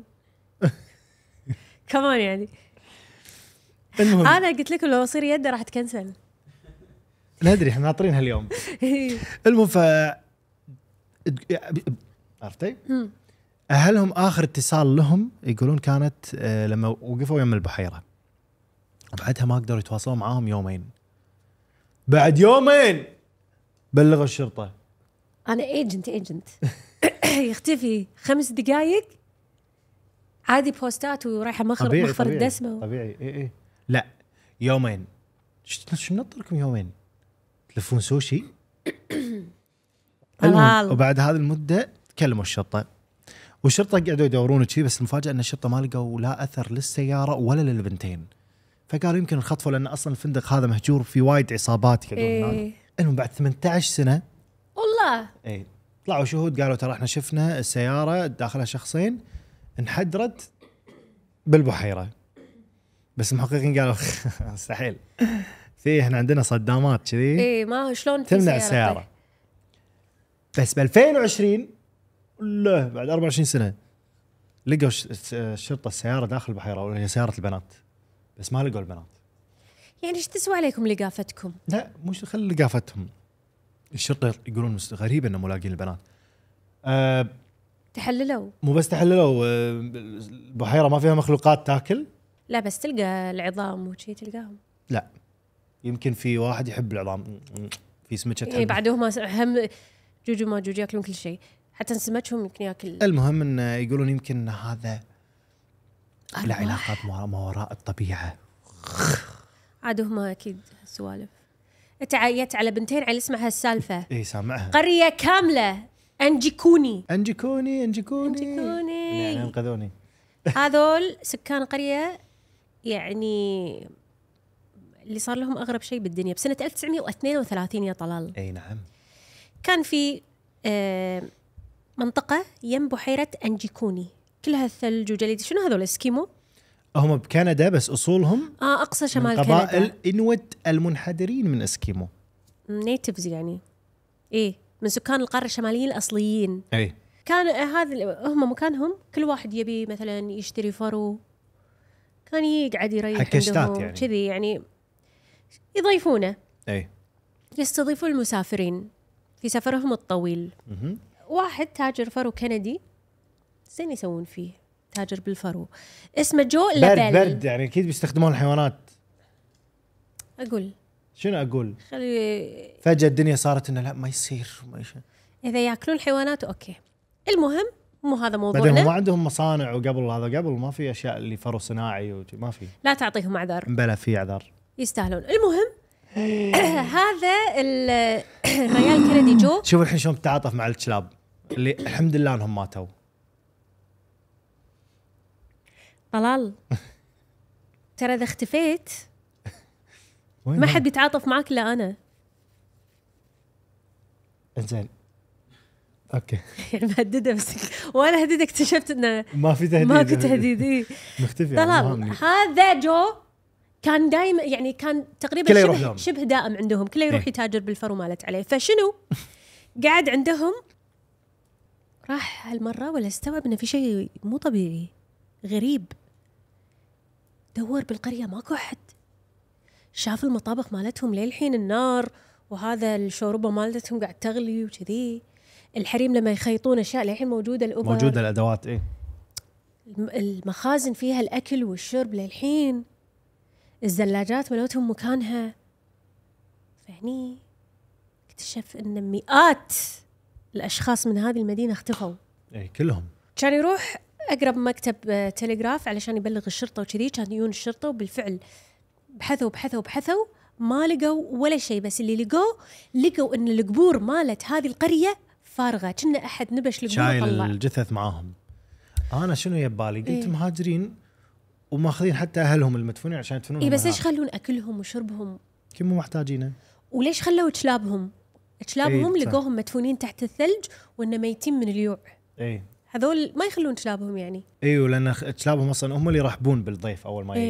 كمان يعني. المهم انا قلت لكم لو اصير يده راح تكنسل. ندري احنا ناطرينها اليوم. المهم عرفتي؟ اهلهم اخر اتصال لهم يقولون كانت لما وقفوا يم البحيره، وبعدها ما قدروا يتواصلون معاهم يومين. بعد يومين بلغوا الشرطه. انا ايجنت يختفي 5 دقائق عادي بوستات ورايحه مخفر الدسمه طبيعي اي لا يومين. شو نطركم يومين تلفون سوشي. وبعد هذه المده كلموا الشرطه، والشرطه قعدوا يدورون شيء، بس المفاجاه ان الشرطه ما لقوا لا اثر للسياره ولا للبنتين. فقالوا يمكن انخطفوا لان اصلا الفندق هذا مهجور في وايد عصابات يقعدون. المهم بعد 18 سنه والله طلعوا شهود قالوا ترى احنا شفنا السياره داخلها شخصين انحدرت بالبحيره، بس المحققين قالوا مستحيل، في احنا عندنا صدامات كذي ما شلون تمنع السياره. بس ب 2020 لا بعد 24 سنه لقوا الشرطه السياره داخل البحيره، ولا هي سياره البنات، بس ما لقوا البنات. يعني ايش تسوى عليكم لقافتكم؟ لا مش خلي لقافتهم. الشرطه يقولون غريب انه مو لاقين البنات. تحللوا؟ مو بس تحللوا، البحيره ما فيها مخلوقات تاكل. لا بس تلقى العظام وشي تلقاهم. لا يمكن في واحد يحب العظام، في سمكه تحب. بعدهم هم جوجو ما جوجو ياكلون كل شيء، حتى سمكهم يمكن ياكل. المهم ان يقولون يمكن هذا له علاقه ما وراء الطبيعه. عاد هم اكيد السوالف. تعيت على بنتين على اسمها السالفه. اي سامعها. قريه كامله انجيكوني يعني انقذوني. هذول سكان قريه يعني اللي صار لهم اغرب شيء بالدنيا بسنه 1932 يا طلال. اي نعم. كان في منطقه يم بحيره انجيكوني كلها ثلج وجليد. شنو هذول اسكيمو؟ هم بكندا بس اصولهم اقصى شمال كندا، كندا. قبائل انوت المنحدرين من اسكيمو، نيتيفز يعني. من سكان القاره الشماليين الاصليين. كان هذا هم مكانهم. كل واحد يبي مثلا يشتري فرو، كان يقعد يريح عندهم كذي يعني يضيفونه. يستضيفون المسافرين في سفرهم الطويل. واحد تاجر فرو كندي زين يسوون فيه، تاجر بالفرو اسمه جو لابيل. برد يعني اكيد بيستخدمون الحيوانات. اقول شنو اقول؟ خلي فجأة الدنيا صارت انه لا ما يصير اذا ياكلون الحيوانات اوكي. المهم مو هذا موضوعنا. بعدين ما عندهم مصانع، وقبل هذا قبل ما في اشياء اللي فرو صناعي ما في. لا تعطيهم اعذار. بلا في اعذار يستاهلون. المهم هذا الريال كندي جو. شوف الحين شلون بتعاطف مع الكلاب اللي الحمد لله انهم ماتوا. طلال ترى اذا اختفيت ما حد بيتعاطف معك الا انا. انزين اوكي. يعني مهدده بس وانا هديد اكتشفت انه ما في تهديد. ماكو تهديد. مختفي. طلال هذا جو كان دائما يعني كان تقريبا شبه دائم عندهم، كله يروح يتاجر بالفرو مالت عليه. فشنو قاعد عندهم راح هالمره ولا استوعب انه في شيء مو طبيعي غريب. دور بالقريه ماكو احد. شاف المطابخ مالتهم للحين النار، وهذا الشوربه مالتهم قاعد تغلي وكذي. الحريم لما يخيطون اشياء للحين موجوده، الابر موجوده، الادوات المخازن فيها الاكل والشرب للحين، الزلاجات مالتهم مكانها. فهني اكتشف ان مئات الاشخاص من هذه المدينه اختفوا. كلهم. كان يروح اقرب مكتب تلغراف علشان يبلغ الشرطه وكذي. كان يجون الشرطه وبالفعل بحثوا ما لقوا ولا شيء. بس اللي لقوا ان القبور مالت هذه القريه فارغه، كنا احد نبش القبور شايل طلع الجثث معاهم. انا شنو يبالي قلت مهاجرين وماخذين حتى اهلهم المدفونين عشان يدفنونهم. بس ليش خلون اكلهم وشربهم؟ كم مو محتاجينه. وليش خلوا كلابهم لقوهم مدفونين تحت الثلج وانه ميتين من اليوع. هذول ما يخلون كلابهم يعني. لان كلابهم اصلا هم اللي يرحبون بالضيف اول ما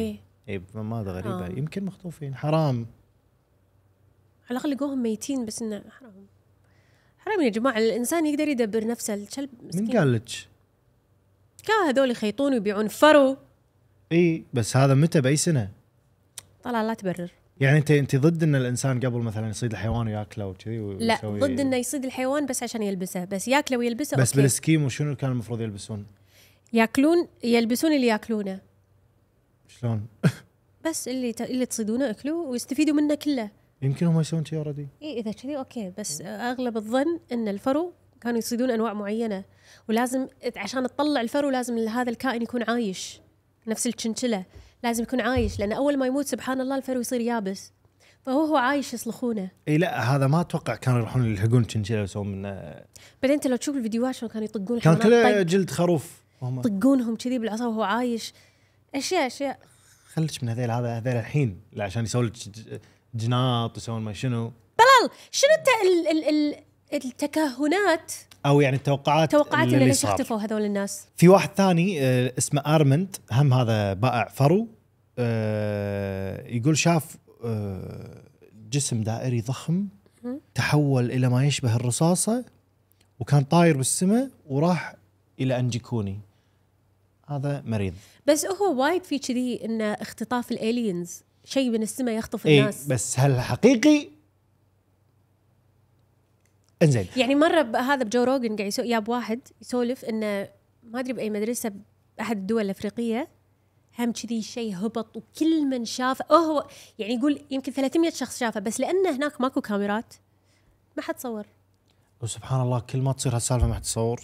اي ماذا غريبه يمكن مخطوفين حرام. على الاقل لقوهم ميتين، بس انه حرام يا جماعه، الانسان يقدر يدبر نفسه. الكلب مسكين. من قال لك؟ كان هذول يخيطون ويبيعون فرو. اي بس هذا متى باي سنه؟ طلع لا تبرر. يعني انت ضد ان الانسان قبل مثلا يصيد الحيوان وياكله وكذي لا ضد انه يصيد الحيوان بس عشان يلبسه، بس ياكله ويلبسه بس أوكي. بالسكيم وشنو كان المفروض يلبسون؟ يلبسون اللي ياكلونه. شلون؟ بس اللي تصيدونه اكلوه ويستفيدوا منه كله. يمكن هم يسوون شيء اوريدي. اي اذا كذي اوكي، بس اغلب الظن ان الفرو كانوا يصيدون انواع معينه، ولازم عشان تطلع الفرو لازم هذا الكائن يكون عايش، نفس الشنشله لازم يكون عايش، لان اول ما يموت سبحان الله الفرو يصير يابس، فهو عايش يصلخونه. اي لا هذا ما اتوقع كانوا يروحون يلحقون شنشله ويسوون منه. بعدين انت لو تشوف الفيديوهات شلون كانوا يطقون كان الحيوانات، كله جلد خروف هم يطقونهم كذي بالعصا وهو عايش. اشياء خليك من هذيل الحين لا عشان يسوون لك جناط ويسوون ما شنو. شنو التكهنات او يعني توقعات ان ليش اختفوا هذول الناس. في واحد ثاني اسمه ارمند، هم هذا بائع فرو، يقول شاف جسم دائري ضخم تحول الى ما يشبه الرصاصه وكان طاير بالسماء وراح الى انجيكوني. هذا مريض. بس هو وايد في كذي ان اختطاف الالينز شيء من السماء يخطف الناس. بس هل حقيقي؟ انزين يعني مره هذا بجو روجن قاعد ياب واحد يسولف انه ما ادري باي مدرسه باحد الدول الافريقيه هم كذي شيء هبط وكل من شافه هو يعني يقول يمكن 300 شخص شافه، بس لانه هناك ماكو كاميرات ما حد صور. وسبحان الله كل ما تصير هالسالفه ما حد تصور.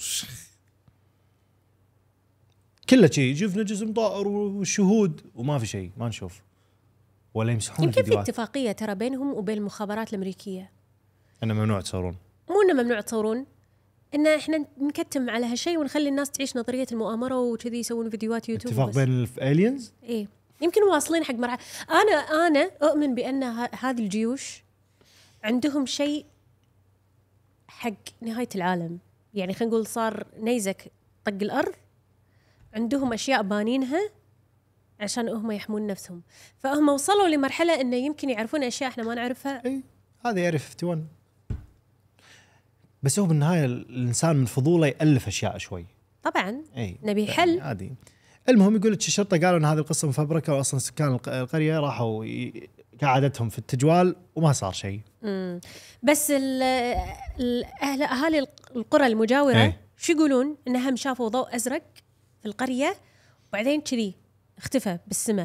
كله شيء شفنا جسم طائر والشهود وما في شيء، ما نشوف ولا يمسحون يمكن الفيديوهات. في اتفاقيه ترى بينهم وبين المخابرات الامريكيه انه ممنوع تصورون. مو انه ممنوع تصورون، ان احنا نكتم على هالشيء ونخلي الناس تعيش نظريه المؤامره وكذي يسوون فيديوهات يوتيوب. اتفاق بين الالينز. ايه يمكن واصلين حق مرحله. انا اؤمن بان هذه الجيوش عندهم شيء حق نهايه العالم. يعني خلينا نقول صار نيزك طق الارض، عندهم اشياء بانينها عشان هم يحمون نفسهم، فهم وصلوا لمرحله انه يمكن يعرفون اشياء احنا ما نعرفها. اي هذا يعرف 51. بس هو بالنهايه الانسان من فضوله يالف اشياء شوي. طبعا اي نبي حل عادي. المهم يقول لك الشرطه قالوا ان هذه القصه مفبركه، واصلا سكان القريه راحوا كعادتهم في التجوال وما صار شيء. بس اهالي القرى المجاوره شو يقولون؟ انهم شافوا ضوء ازرق في القريه وبعدين كذي اختفى بالسماء.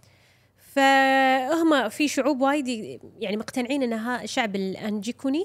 فهم في شعوب وايد يعني مقتنعين ان شعب الانجيكوني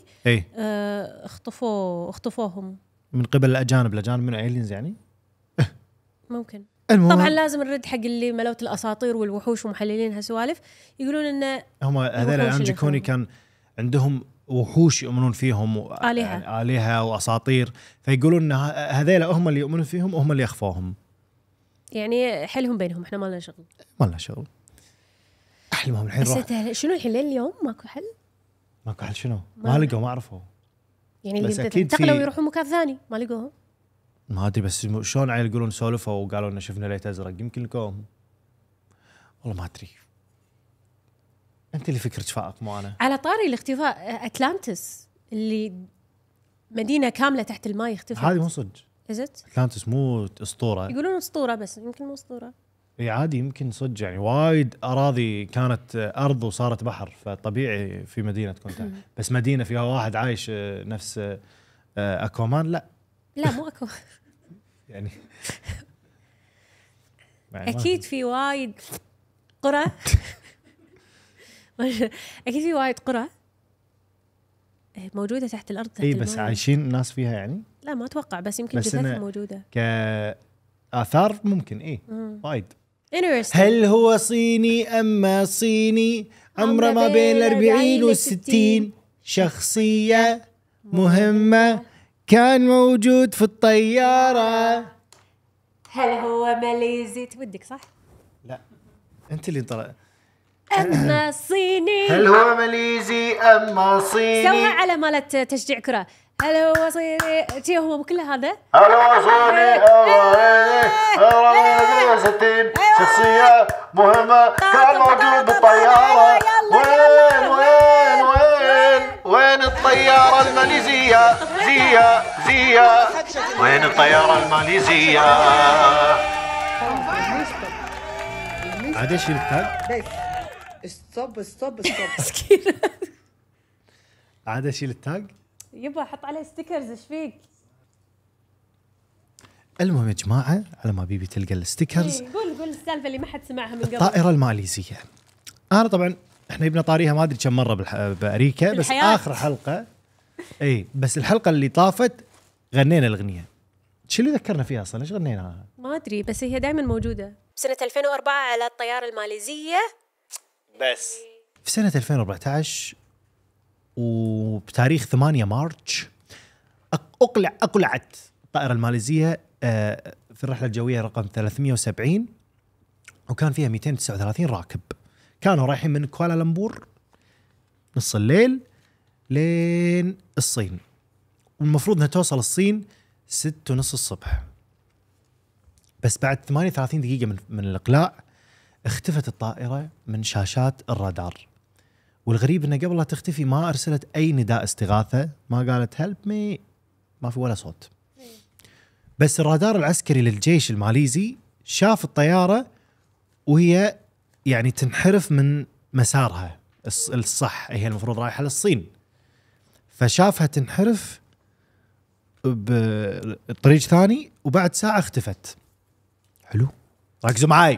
اخطفوهم من قبل الاجانب من الينز يعني. ممكن. المهم طبعا لازم نرد حق اللي ملوت الاساطير والوحوش ومحللين هالسوالف، يقولون ان هم هذول الانجيكوني كان عندهم وحوش يؤمنون فيهم آلهة واساطير، فيقولون ان هذول هم اللي يؤمنون فيهم وهم اللي يخفوهم. يعني حلهم بينهم، احنا ما لنا شغل. ما لنا شغل. المهم الحين بس شنو الحين اليوم ماكو حل؟ ماكو حل شنو؟ ما لقوا ما عرفوا. يعني اللي انتقلوا يروحوا مكان ثاني ما لقوهم. ما ادري بس شلون عيل يقولون سولفوا وقالوا لنا شفنا ليت ازرق، يمكن لقوهم. والله ما ادري. انت اللي فكرت فائق مو انا. على طاري الاختفاء، اتلانتس اللي مدينه كامله تحت الماء اختفت. هذه مو صدق. اتلانتس مو اسطوره. يقولون اسطوره بس يمكن مو اسطوره. اي عادي يمكن صدق، يعني وايد اراضي كانت ارض وصارت بحر، فطبيعي في مدينه تكون تحت. بس مدينه فيها واحد عايش نفس اكوامان لا مو اكو. يعني اكيد في وايد قرى. اكيد في وايد قرى موجوده تحت الارض تحت الماء. بس عايشين الناس فيها يعني؟ لا ما اتوقع، بس يمكن جثثهم موجوده كآثار ممكن. وايد. هل هو صيني أما صيني عمره ما بين 40 و60، شخصية مهمة كان موجود في الطيارة. هل هو ماليزي؟ تودك صح؟ لا أنت اللي طلع. أما صيني. هل هو ماليزي أما صيني؟ سوها على مالت تشجيع كرة. هل هو صيني؟ تيهم كل هذا. هل هو صيني؟ 60 شخصية مهمة كان موجود بالطيارة. وين الطيارة الماليزية؟ زيا وين الطيارة الماليزية؟ عاد ايش التاج؟ ستوب عاد اشيل التاج. يبا حط عليه ستيكرز، ايش فيك؟ المهم يا جماعه، على ما بيبي تلقى الستيكرز، قول السالفه اللي ما حد سمعها من قبل. الطائره الماليزيه. انا طبعا احنا جبنا طاريها ما ادري كم مره باريكا، بس بالحياة. اخر حلقه بس الحلقه اللي طافت غنينا الاغنيه. شو اللي ذكرنا فيها اصلا؟ ايش غنيناها؟ ما ادري، بس هي دائما موجوده. سنه 2004 على الطياره الماليزيه. بس في سنه 2014 وبتاريخ 8 مارس اقلعت الطائره الماليزيه في الرحله الجويه رقم 370، وكان فيها 239 راكب. كانوا رايحين من كوالالمبور نص الليل لين الصين، والمفروض انها توصل الصين 6:30 الصبح. بس بعد 38 دقيقة من الإقلاع اختفت الطائرة من شاشات الرادار. والغريب انها قبل لا تختفي ما ارسلت اي نداء استغاثة، ما قالت هيلب مي، ما في ولا صوت. بس الرادار العسكري للجيش الماليزي شاف الطيارة وهي يعني تنحرف من مسارها الصح، هي المفروض رايحة للصين، فشافها تنحرف بطريق ثاني وبعد ساعة اختفت. حلو، ركزوا معاي.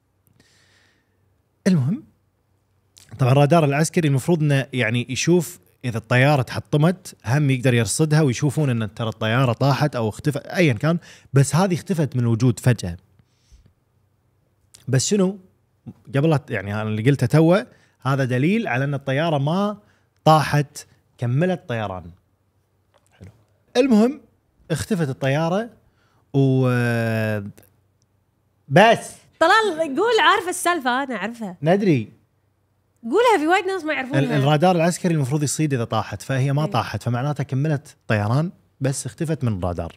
المهم طبعا الرادار العسكري المفروض انه يعني يشوف اذا الطياره تحطمت، هم يقدر يرصدها ويشوفون ان ترى الطياره طاحت او اختفت ايا كان، بس هذه اختفت من الوجود فجاه. بس شنو قبل يعني انا اللي قلته توه، هذا دليل على ان الطياره ما طاحت، كملت طيران. حلو. المهم اختفت الطياره و بس طلال قول، عارفه السالفه، انا اعرفها. ندري قولها، في وايد ناس ما يعرفونها. الرادار العسكري المفروض يصيد اذا طاحت، فهي ما طاحت، فمعناتها كملت طيران بس اختفت من الرادار.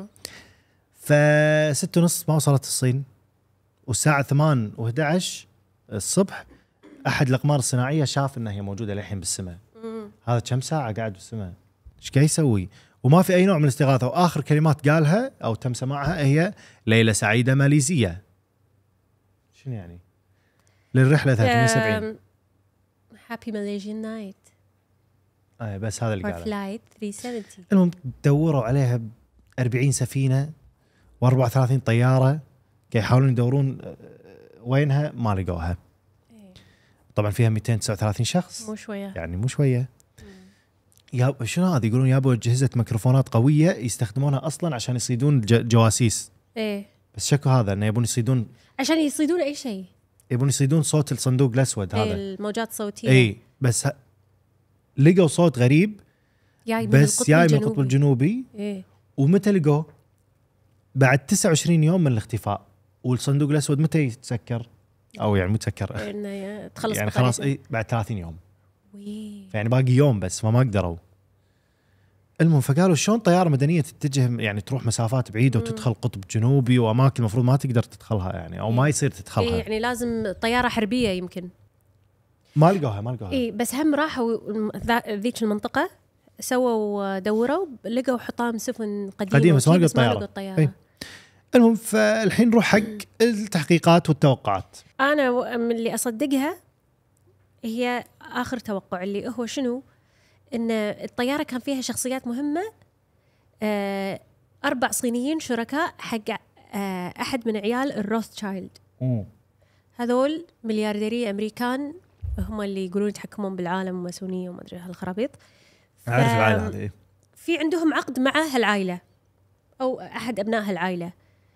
ف6:30 ما وصلت الصين، والساعه 8:11 الصبح احد الاقمار الصناعيه شاف انها هي موجوده للحين بالسماء. هذا كم ساعه قاعد بالسماء، ايش قاعد يسوي؟ وما في اي نوع من الاستغاثه، واخر كلمات قالها او تم سماعها هي ليله سعيده ماليزيه. شنو يعني؟ للرحله 370. هابي ماليزيان نايت. بس هذا اللي قاله. فلايت 370. المهم دوروا عليها 40 سفينه و34 طياره، قاعد يحاولون يدورون وينها، ما لقوها. طبعا فيها 239 شخص، مو شويه يعني مو شويه. يا شنو هذا؟ يقولون يابوا اجهزه ميكروفونات قويه يستخدمونها اصلا عشان يصيدون جواسيس. بس شكو هذا انه يبون يصيدون، عشان يصيدون اي شيء، يبون يصيدون صوت الصندوق الاسود هذا، الموجات الصوتيه. بس لقوا صوت غريب جاي بس جاي من القطب الجنوبي. ومتى لقوه؟ بعد 29 يوم من الاختفاء. والصندوق الاسود متى يتسكر؟ او يعني متسكر انه تخلص يعني خلاص بعد 30 يوم. يعني باقي يوم بس، فما قدروا. المهم فقالوا شلون طياره مدنيه تتجه يعني تروح مسافات بعيده وتدخل قطب جنوبي واماكن المفروض ما تقدر تدخلها يعني، او ما يصير تدخلها. يعني لازم طياره حربيه يمكن. ما لقوها بس هم راحوا ذيك المنطقه، سووا دوروا لقوا حطام سفن قديمه بس ما لقوا الطياره. المهم فالحين نروح حق التحقيقات والتوقعات. انا من اللي اصدقها هي اخر توقع، اللي هو شنو؟ ان الطياره كان فيها شخصيات مهمه، 4 صينيين شركاء حق احد من عيال الروثشايلد. هذول مليارديريه امريكان، هم اللي يقولون يتحكمون بالعالم وماسونيه وما ادري هالخرابيط. عارف العائله هذه، في عندهم عقد مع هالعائله او احد ابناء هالعائله.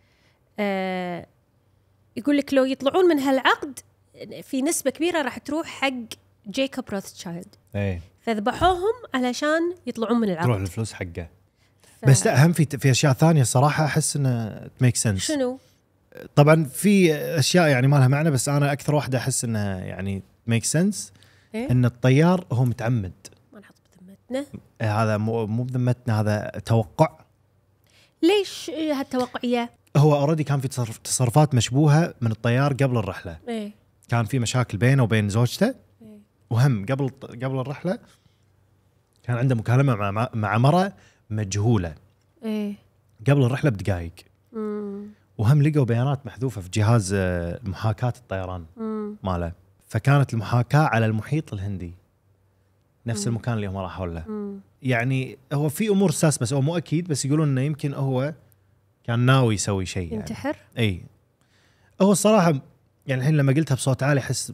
يقول لك لو يطلعون من هالعقد في نسبه كبيره راح تروح حق جايكوب روثشايلد. فذبحوهم علشان يطلعون من العقد، تروح الفلوس حقه. بس لا، هم في اشياء ثانيه صراحه احس انه ميك سنس. شنو؟ طبعا في اشياء يعني ما لها معنى، بس انا اكثر واحده احس انها يعني ميك سنس. ان الطيار هو متعمد. ما نحط بذمتنا هذا مو بذمتنا، هذا توقع. ليش هالتوقعيه؟ هو اوريدي كان في تصرفات مشبوهه من الطيار قبل الرحله. ايه كان في مشاكل بينه وبين زوجته، إيه. وهم قبل الرحله كان عنده مكالمه مع مرة مجهوله ايه قبل الرحله بدقائق، امم وهم لقوا بيانات محذوفه في جهاز محاكاه الطيران ماله، فكانت المحاكاه على المحيط الهندي، نفس المكان اللي هم راحوا له. يعني هو في امور ساس، بس هو مو اكيد، بس يقولون انه يمكن هو كان ناوي يسوي شيء يعني. ينتحر. اي هو الصراحه يعني الحين لما قلتها بصوت عالي احس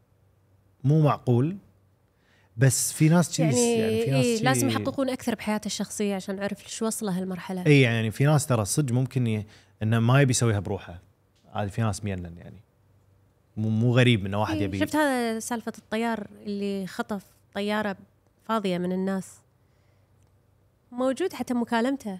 مو معقول، بس في ناس يعني في ناس إيه لازم يحققون اكثر بحياته الشخصيه عشان نعرف شو وصله هالمرحله. اي يعني في ناس ترى صدق ممكن انه ما يبي يسويها بروحه، هذه في ناس مينن يعني، مو غريب انه واحد يبي. شفت هذا سالفه الطيار اللي خطف طياره فاضيه من الناس، موجود حتى مكالمته،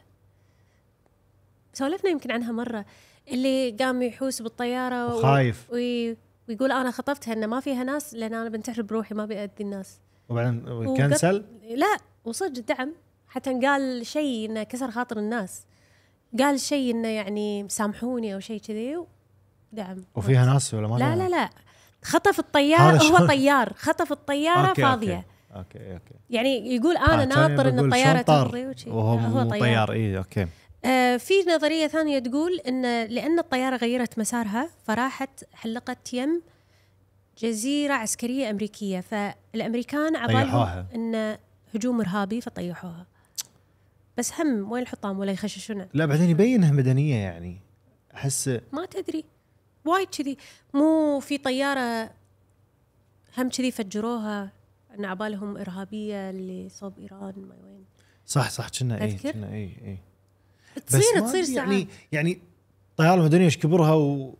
سولفنا يمكن عنها مره، اللي قام يحوس بالطياره وخايف ويقول انا خطفتها انه ما فيها ناس لان انا بنتحر بروحي ما بيأذي الناس، وبعدين كنسل. لا وصدق دعم، حتى قال شيء انه كسر خاطر الناس، قال شيء انه يعني سامحوني او شيء كذي ودعم. وفيها ناس ولا ما لا فيها؟ لا خطف الطياره، هو طيار خطف الطياره أوكي فاضيه. اوكي يعني يقول انا ناطر ان الطياره تمضي وهو طيار. اي اوكي. في نظريه ثانيه تقول ان لان الطياره غيرت مسارها فراحت حلقت يم جزيره عسكريه امريكيه، فالامريكان عبالهم ان هجوم ارهابي فطيحوها، بس هم وين الحطام ولا يخششونه. لا بعدين يبينها مدنيه يعني، احس ما تدري وايد كذي، مو في طياره هم كذي فجروها ان عبالهم ارهابيه اللي صوب ايران ما وين. صح كنا اي تصير ساعات يعني طيارة المدنية ايش كبرها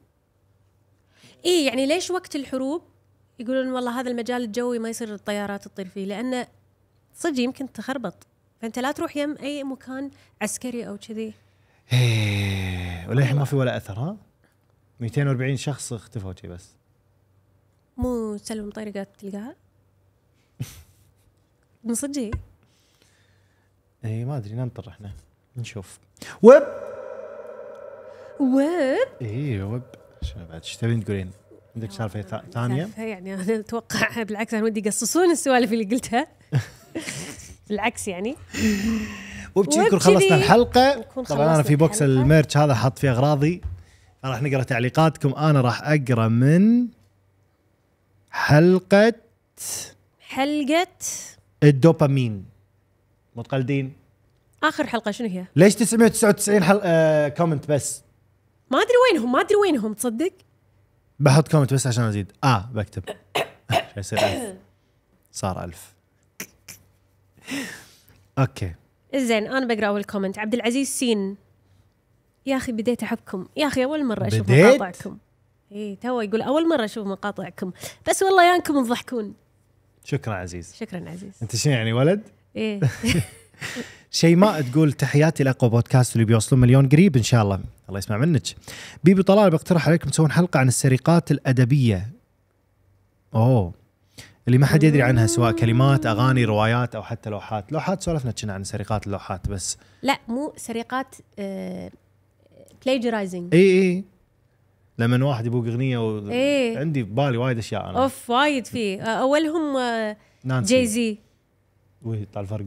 يعني ليش وقت الحروب يقولون والله هذا المجال الجوي ما يصير الطيارات تطير فيه، لأنه صدق يمكن تخربط، فأنت لا تروح يم أي مكان عسكري أو كذي. وللحين ما في ولا أثر. ها 240 شخص اختفوا شي بس، مو تسلم طريقات تلقاها من صدق. اي ما ادري، ننطر احنا نشوف. ويب اي ويب شنو بعد ايش تبين تقولين؟ عندك سالفه ثانيه؟ يعني انا اتوقع بالعكس انا ودي يقصصون السوالف اللي قلتها بالعكس يعني. وبكذي نكون خلصنا الحلقه. طبعا انا في بوكس الميرش هذا حاط فيه اغراضي، راح نقرا تعليقاتكم. انا راح اقرا من حلقه الدوبامين. متقلدين اخر حلقه شنو هي؟ ليش 999 كومنت بس؟ ما ادري وينهم تصدق. بحط كومنت بس عشان ازيد. بكتب يصير 1000. صار 1000. اوكي زين انا بقرا اول كومنت. عبد العزيز سين، يا اخي بديت احبكم، يا اخي اول مره اشوف مقاطعكم. تو يقول اول مره اشوف مقاطعكم، بس والله يانكم تضحكون. شكرا عزيز. شكرا عزيز. انت شنو يعني ولد؟ ايه شيماء تقول تحياتي لاقوى بودكاست اللي بيوصلون مليون قريب ان شاء الله. الله يسمع منك. بيبي طلال بقترح عليكم تسوون حلقه عن السرقات الادبيه. اللي ما حد يدري عنها، سواء كلمات، اغاني، روايات او حتى لوحات سولفنا كنا عن سرقات اللوحات، بس لا مو سرقات بلاجرايزنج. اي لما واحد يبوق اغنيه عندي ببالي وايد اشياء انا. وايد فيه. اولهم جايزي طال الفرق.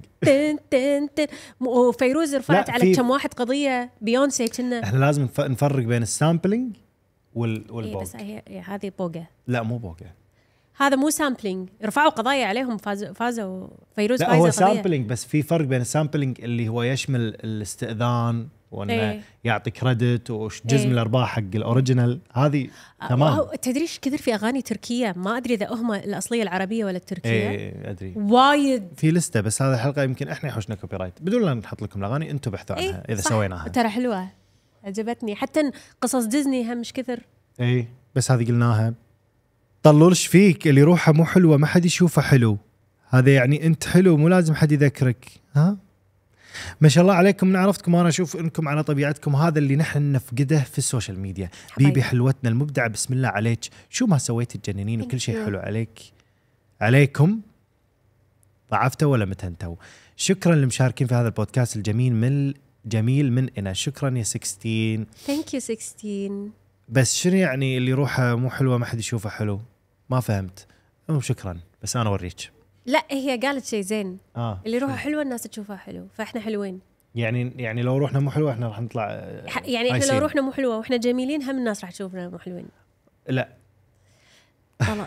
وفيروز رفعت على كم واحد قضيه. بيونسي كنا. احنا لازم نفرق بين السامبلينج والبوق. بس هذه بوقه. لا مو بوقه، هذا مو سامبلينج. رفعوا قضايا عليهم، فازوا فيروز. لا هو سامبلينج، بس في فرق بين السامبلينج اللي هو يشمل الاستئذان وانه يعطي كريدت وجزء من الارباح حق الاوريجينال. هذه تمام. تدري ايش كثر في اغاني تركيه، ما ادري اذا هم الاصليه العربيه ولا التركيه. ادري وايد في لسته، بس هذه الحلقه يمكن احنا يحوشنا كوبي رايت بدون لا نحط لكم الاغاني، انتم بحثوا عنها اذا سويناها. ترى حلوه عجبتني، حتى قصص ديزني هم مش كثر. بس هذه قلناها. طلولش فيك اللي روحه مو حلوه ما حد يشوفه حلو، هذا يعني انت حلو مو لازم حد يذكرك. ما شاء الله عليكم، من عرفتكم انا اشوف انكم على طبيعتكم، هذا اللي نحن نفقده في السوشيال ميديا. بيبي حلوتنا المبدعه، بسم الله عليك، شو ما سويت تجننين وكل شيء حلو عليكم. ضعفتوا ولا متنتوا؟ شكرا للمشاركين في هذا البودكاست الجميل من جميل من إنا. شكرا يا 16. ثانك يو 16. بس شنو يعني اللي روحه مو حلوة ما حد يشوفه حلو؟ ما فهمت. شكرا بس أنا أوريك. لا هي قالت شيء زين. اللي روحه شنو؟ حلوة الناس تشوفها حلو، فاحنا حلوين. يعني لو روحنا مو حلوة احنا راح نطلع يعني احنا عايسين. لو روحنا مو حلوة واحنا جميلين هم الناس راح تشوفنا مو حلوين. لا طلع.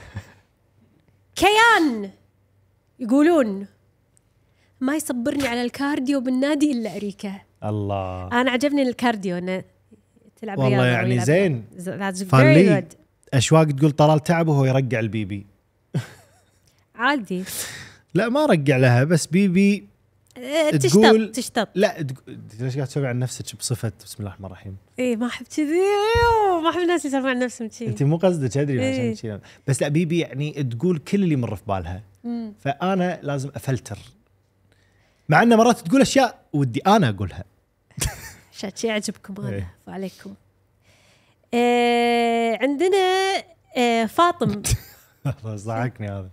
كيان يقولون ما يصبرني على الكارديو بالنادي الا اريكه. الله. انا عجبني الكارديو انه تلعب والله رياضة يعني ويلعب زين. رياضة. That's very فاللي good. أشواق تقول طلال تعب وهو يرجع البيبي. عادي. لا ما رجع لها بس بيبي تقول- تشتط. لا ليش قاعد تسوي عن نفسك بصفة بسم الله الرحمن الرحيم؟ ايه ما احب كذي. ما احب الناس يسوون عن نفسهم كذي. انت مو قصدك ادري إيه. عشان كذا بس لا بيبي يعني تقول كل اللي يمر في بالها. فانا لازم افلتر مع انه مرات تقول اشياء ودي انا اقولها. عشان شي يعجبكم انا إيه. وعليكم. عندنا فاطم. ضحكني هذا.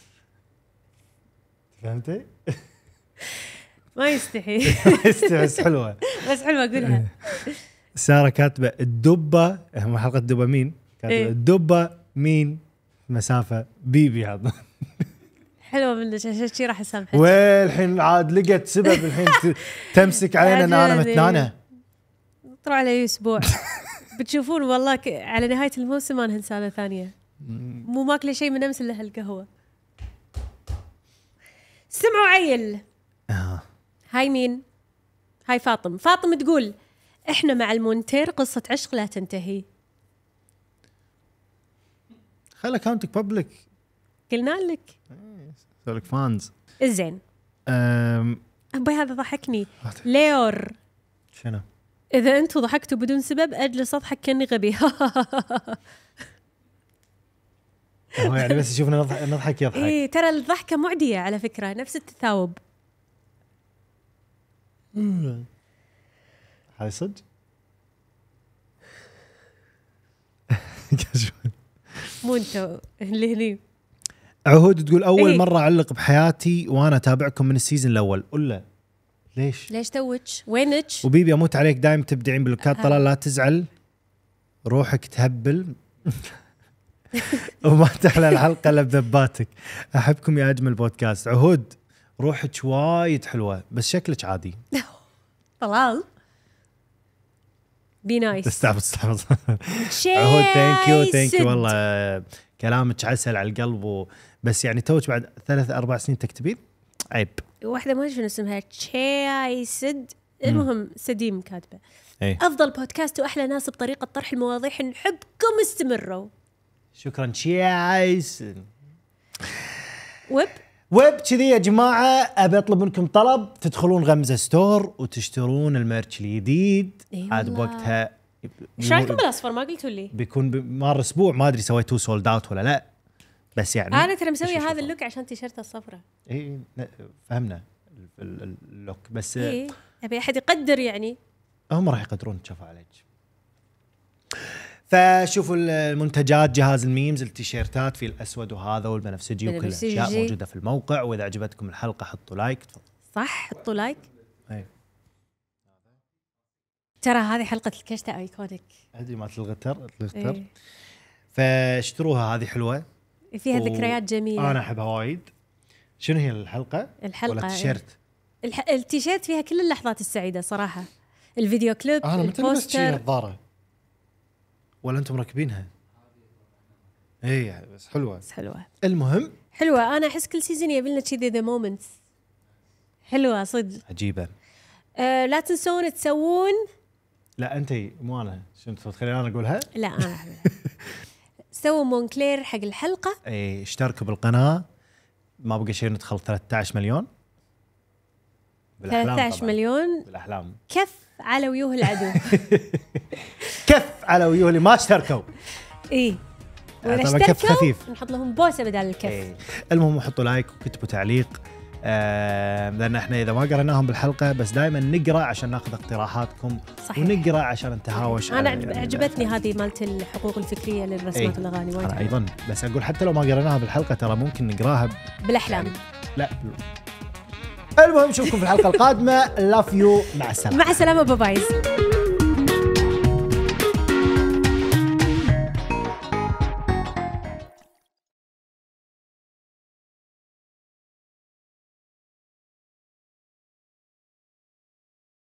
فهمتي؟ ما يستحي. بس حلوه. بس حلوه اقولها. ساره كاتبه الدبه هم حلقه الدبه مين؟ كاتبه إيه. الدبه مين؟ مسافه بيبي هذا. حلوه منك عشان شي راح اسامحك. والحين عاد لقت سبب الحين تمسك علينا ان انا عجبني. متنانه. طلعوا علي اسبوع. بتشوفون والله على نهايه الموسم انا انسانه ثانيه. مو ماكله شيء من امس الا هالقهوه. سمعوا عيل. هاي مين؟ هاي فاطم. فاطم تقول احنا مع المونتير قصه عشق لا تنتهي. خلي اكونتك بابليك. قلنا لك. سوي لك فانز. زين. ابي هذا ضحكني. ليور شنو؟ اذا انتم ضحكتوا بدون سبب اجلس اضحك كاني غبي. هو يعني بس يشوفنا نضحك يضحك. ايه ترى الضحكه معديه على فكره نفس التثاوب. هاي صدق؟ مو انتوا اللي هني. عهود تقول اول إيه. مره اعلق بحياتي وانا اتابعكم من السيزون الاول. ولا ليش توك وينك؟ وبيبي اموت عليك دايم تبدعين باللوكات. طلال لا تزعل روحك تهبل وما تحلى الحلقه الا بذباتك. احبكم يا اجمل بودكاست. عهود روحك وايد حلوه بس شكلك عادي. طلال بي نايس. تستعبط. عهود ثانك يو والله كلامك عسل على القلب بس يعني توك بعد 3-4 سنين تكتبين عيب. واحده ما شنو اسمها تشاي سد. المهم سديم كاتبه ايه. افضل بودكاست واحلى ناس بطريقه طرح المواضيع نحبكم استمروا. شكرا تشيايس. ويب كذي يا جماعه ابي اطلب منكم طلب تدخلون غمزه ستور وتشترون الميرش الجديد. إيه عاد والله. بوقتها ايش رايكم بالاصفر ما قلتوا لي؟ بيكون مار اسبوع ما ادري سويتوه سولد اوت ولا لا بس يعني انا ترى مسويه إيش هذا أشوفه؟ اللوك عشان تيشيرت الصفرة. اي فهمنا اللوك بس ايه ابي احد يقدر يعني. هم راح يقدرون تشوفوا عليك. فشوفوا المنتجات جهاز الميمز التيشيرتات في الاسود وهذا والبنفسجي وكل بنفسجي. الاشياء موجوده في الموقع. واذا عجبتكم الحلقه حطوا لايك. تفضل. صح حطوا لايك. اي ترى هذه حلقه الكشته ايكونيك. ادري مالت الغتر إيه. فاشتروها هذه حلوه فيها ذكريات جميله. انا احبها وايد. شنو هي الحلقه ولا التيشيرت؟ التيشيرت فيها كل اللحظات السعيده صراحه. الفيديو كليب انا متى لبست شي البوستر. نظاره ولا انتم مركبينها؟ اي بس حلوه. بس حلوه المهم حلوه. انا احس كل سيزون يبي لنا كذي ذا مومنتس حلوه صدق. عجيبه. لا تنسون تسوون. لا انت مو انا شنو تخليني انا اقولها؟ لا انا أحبها. سووا مونكلير حق الحلقه. اي اشتركوا بالقناه ما بقى شيء ندخل 13 مليون. 13 طبعاً. مليون بالاحلام. كف على ويوه العدو. كف على ويوه اللي ما اشتركوا. ايه واذا طبعاً كف اشتركوا خفيف. نحط لهم بوسه بدال الكف. إيه. المهم حطوا لايك وكتبوا تعليق لان احنا اذا ما قريناهم بالحلقه بس دائما نقرا عشان ناخذ اقتراحاتكم. صحيح. ونقرا عشان نتهاوش. انا على عجبتني هذه مالت الحقوق الفكريه للرسمات إيه. والاغاني وايد انا حلوة. ايضا بس اقول حتى لو ما قريناها بالحلقه ترى ممكن نقراها بالاحلام. لا المهم نشوفكم في الحلقه القادمه. لاف يو، مع السلامه. مع السلامه، بايز.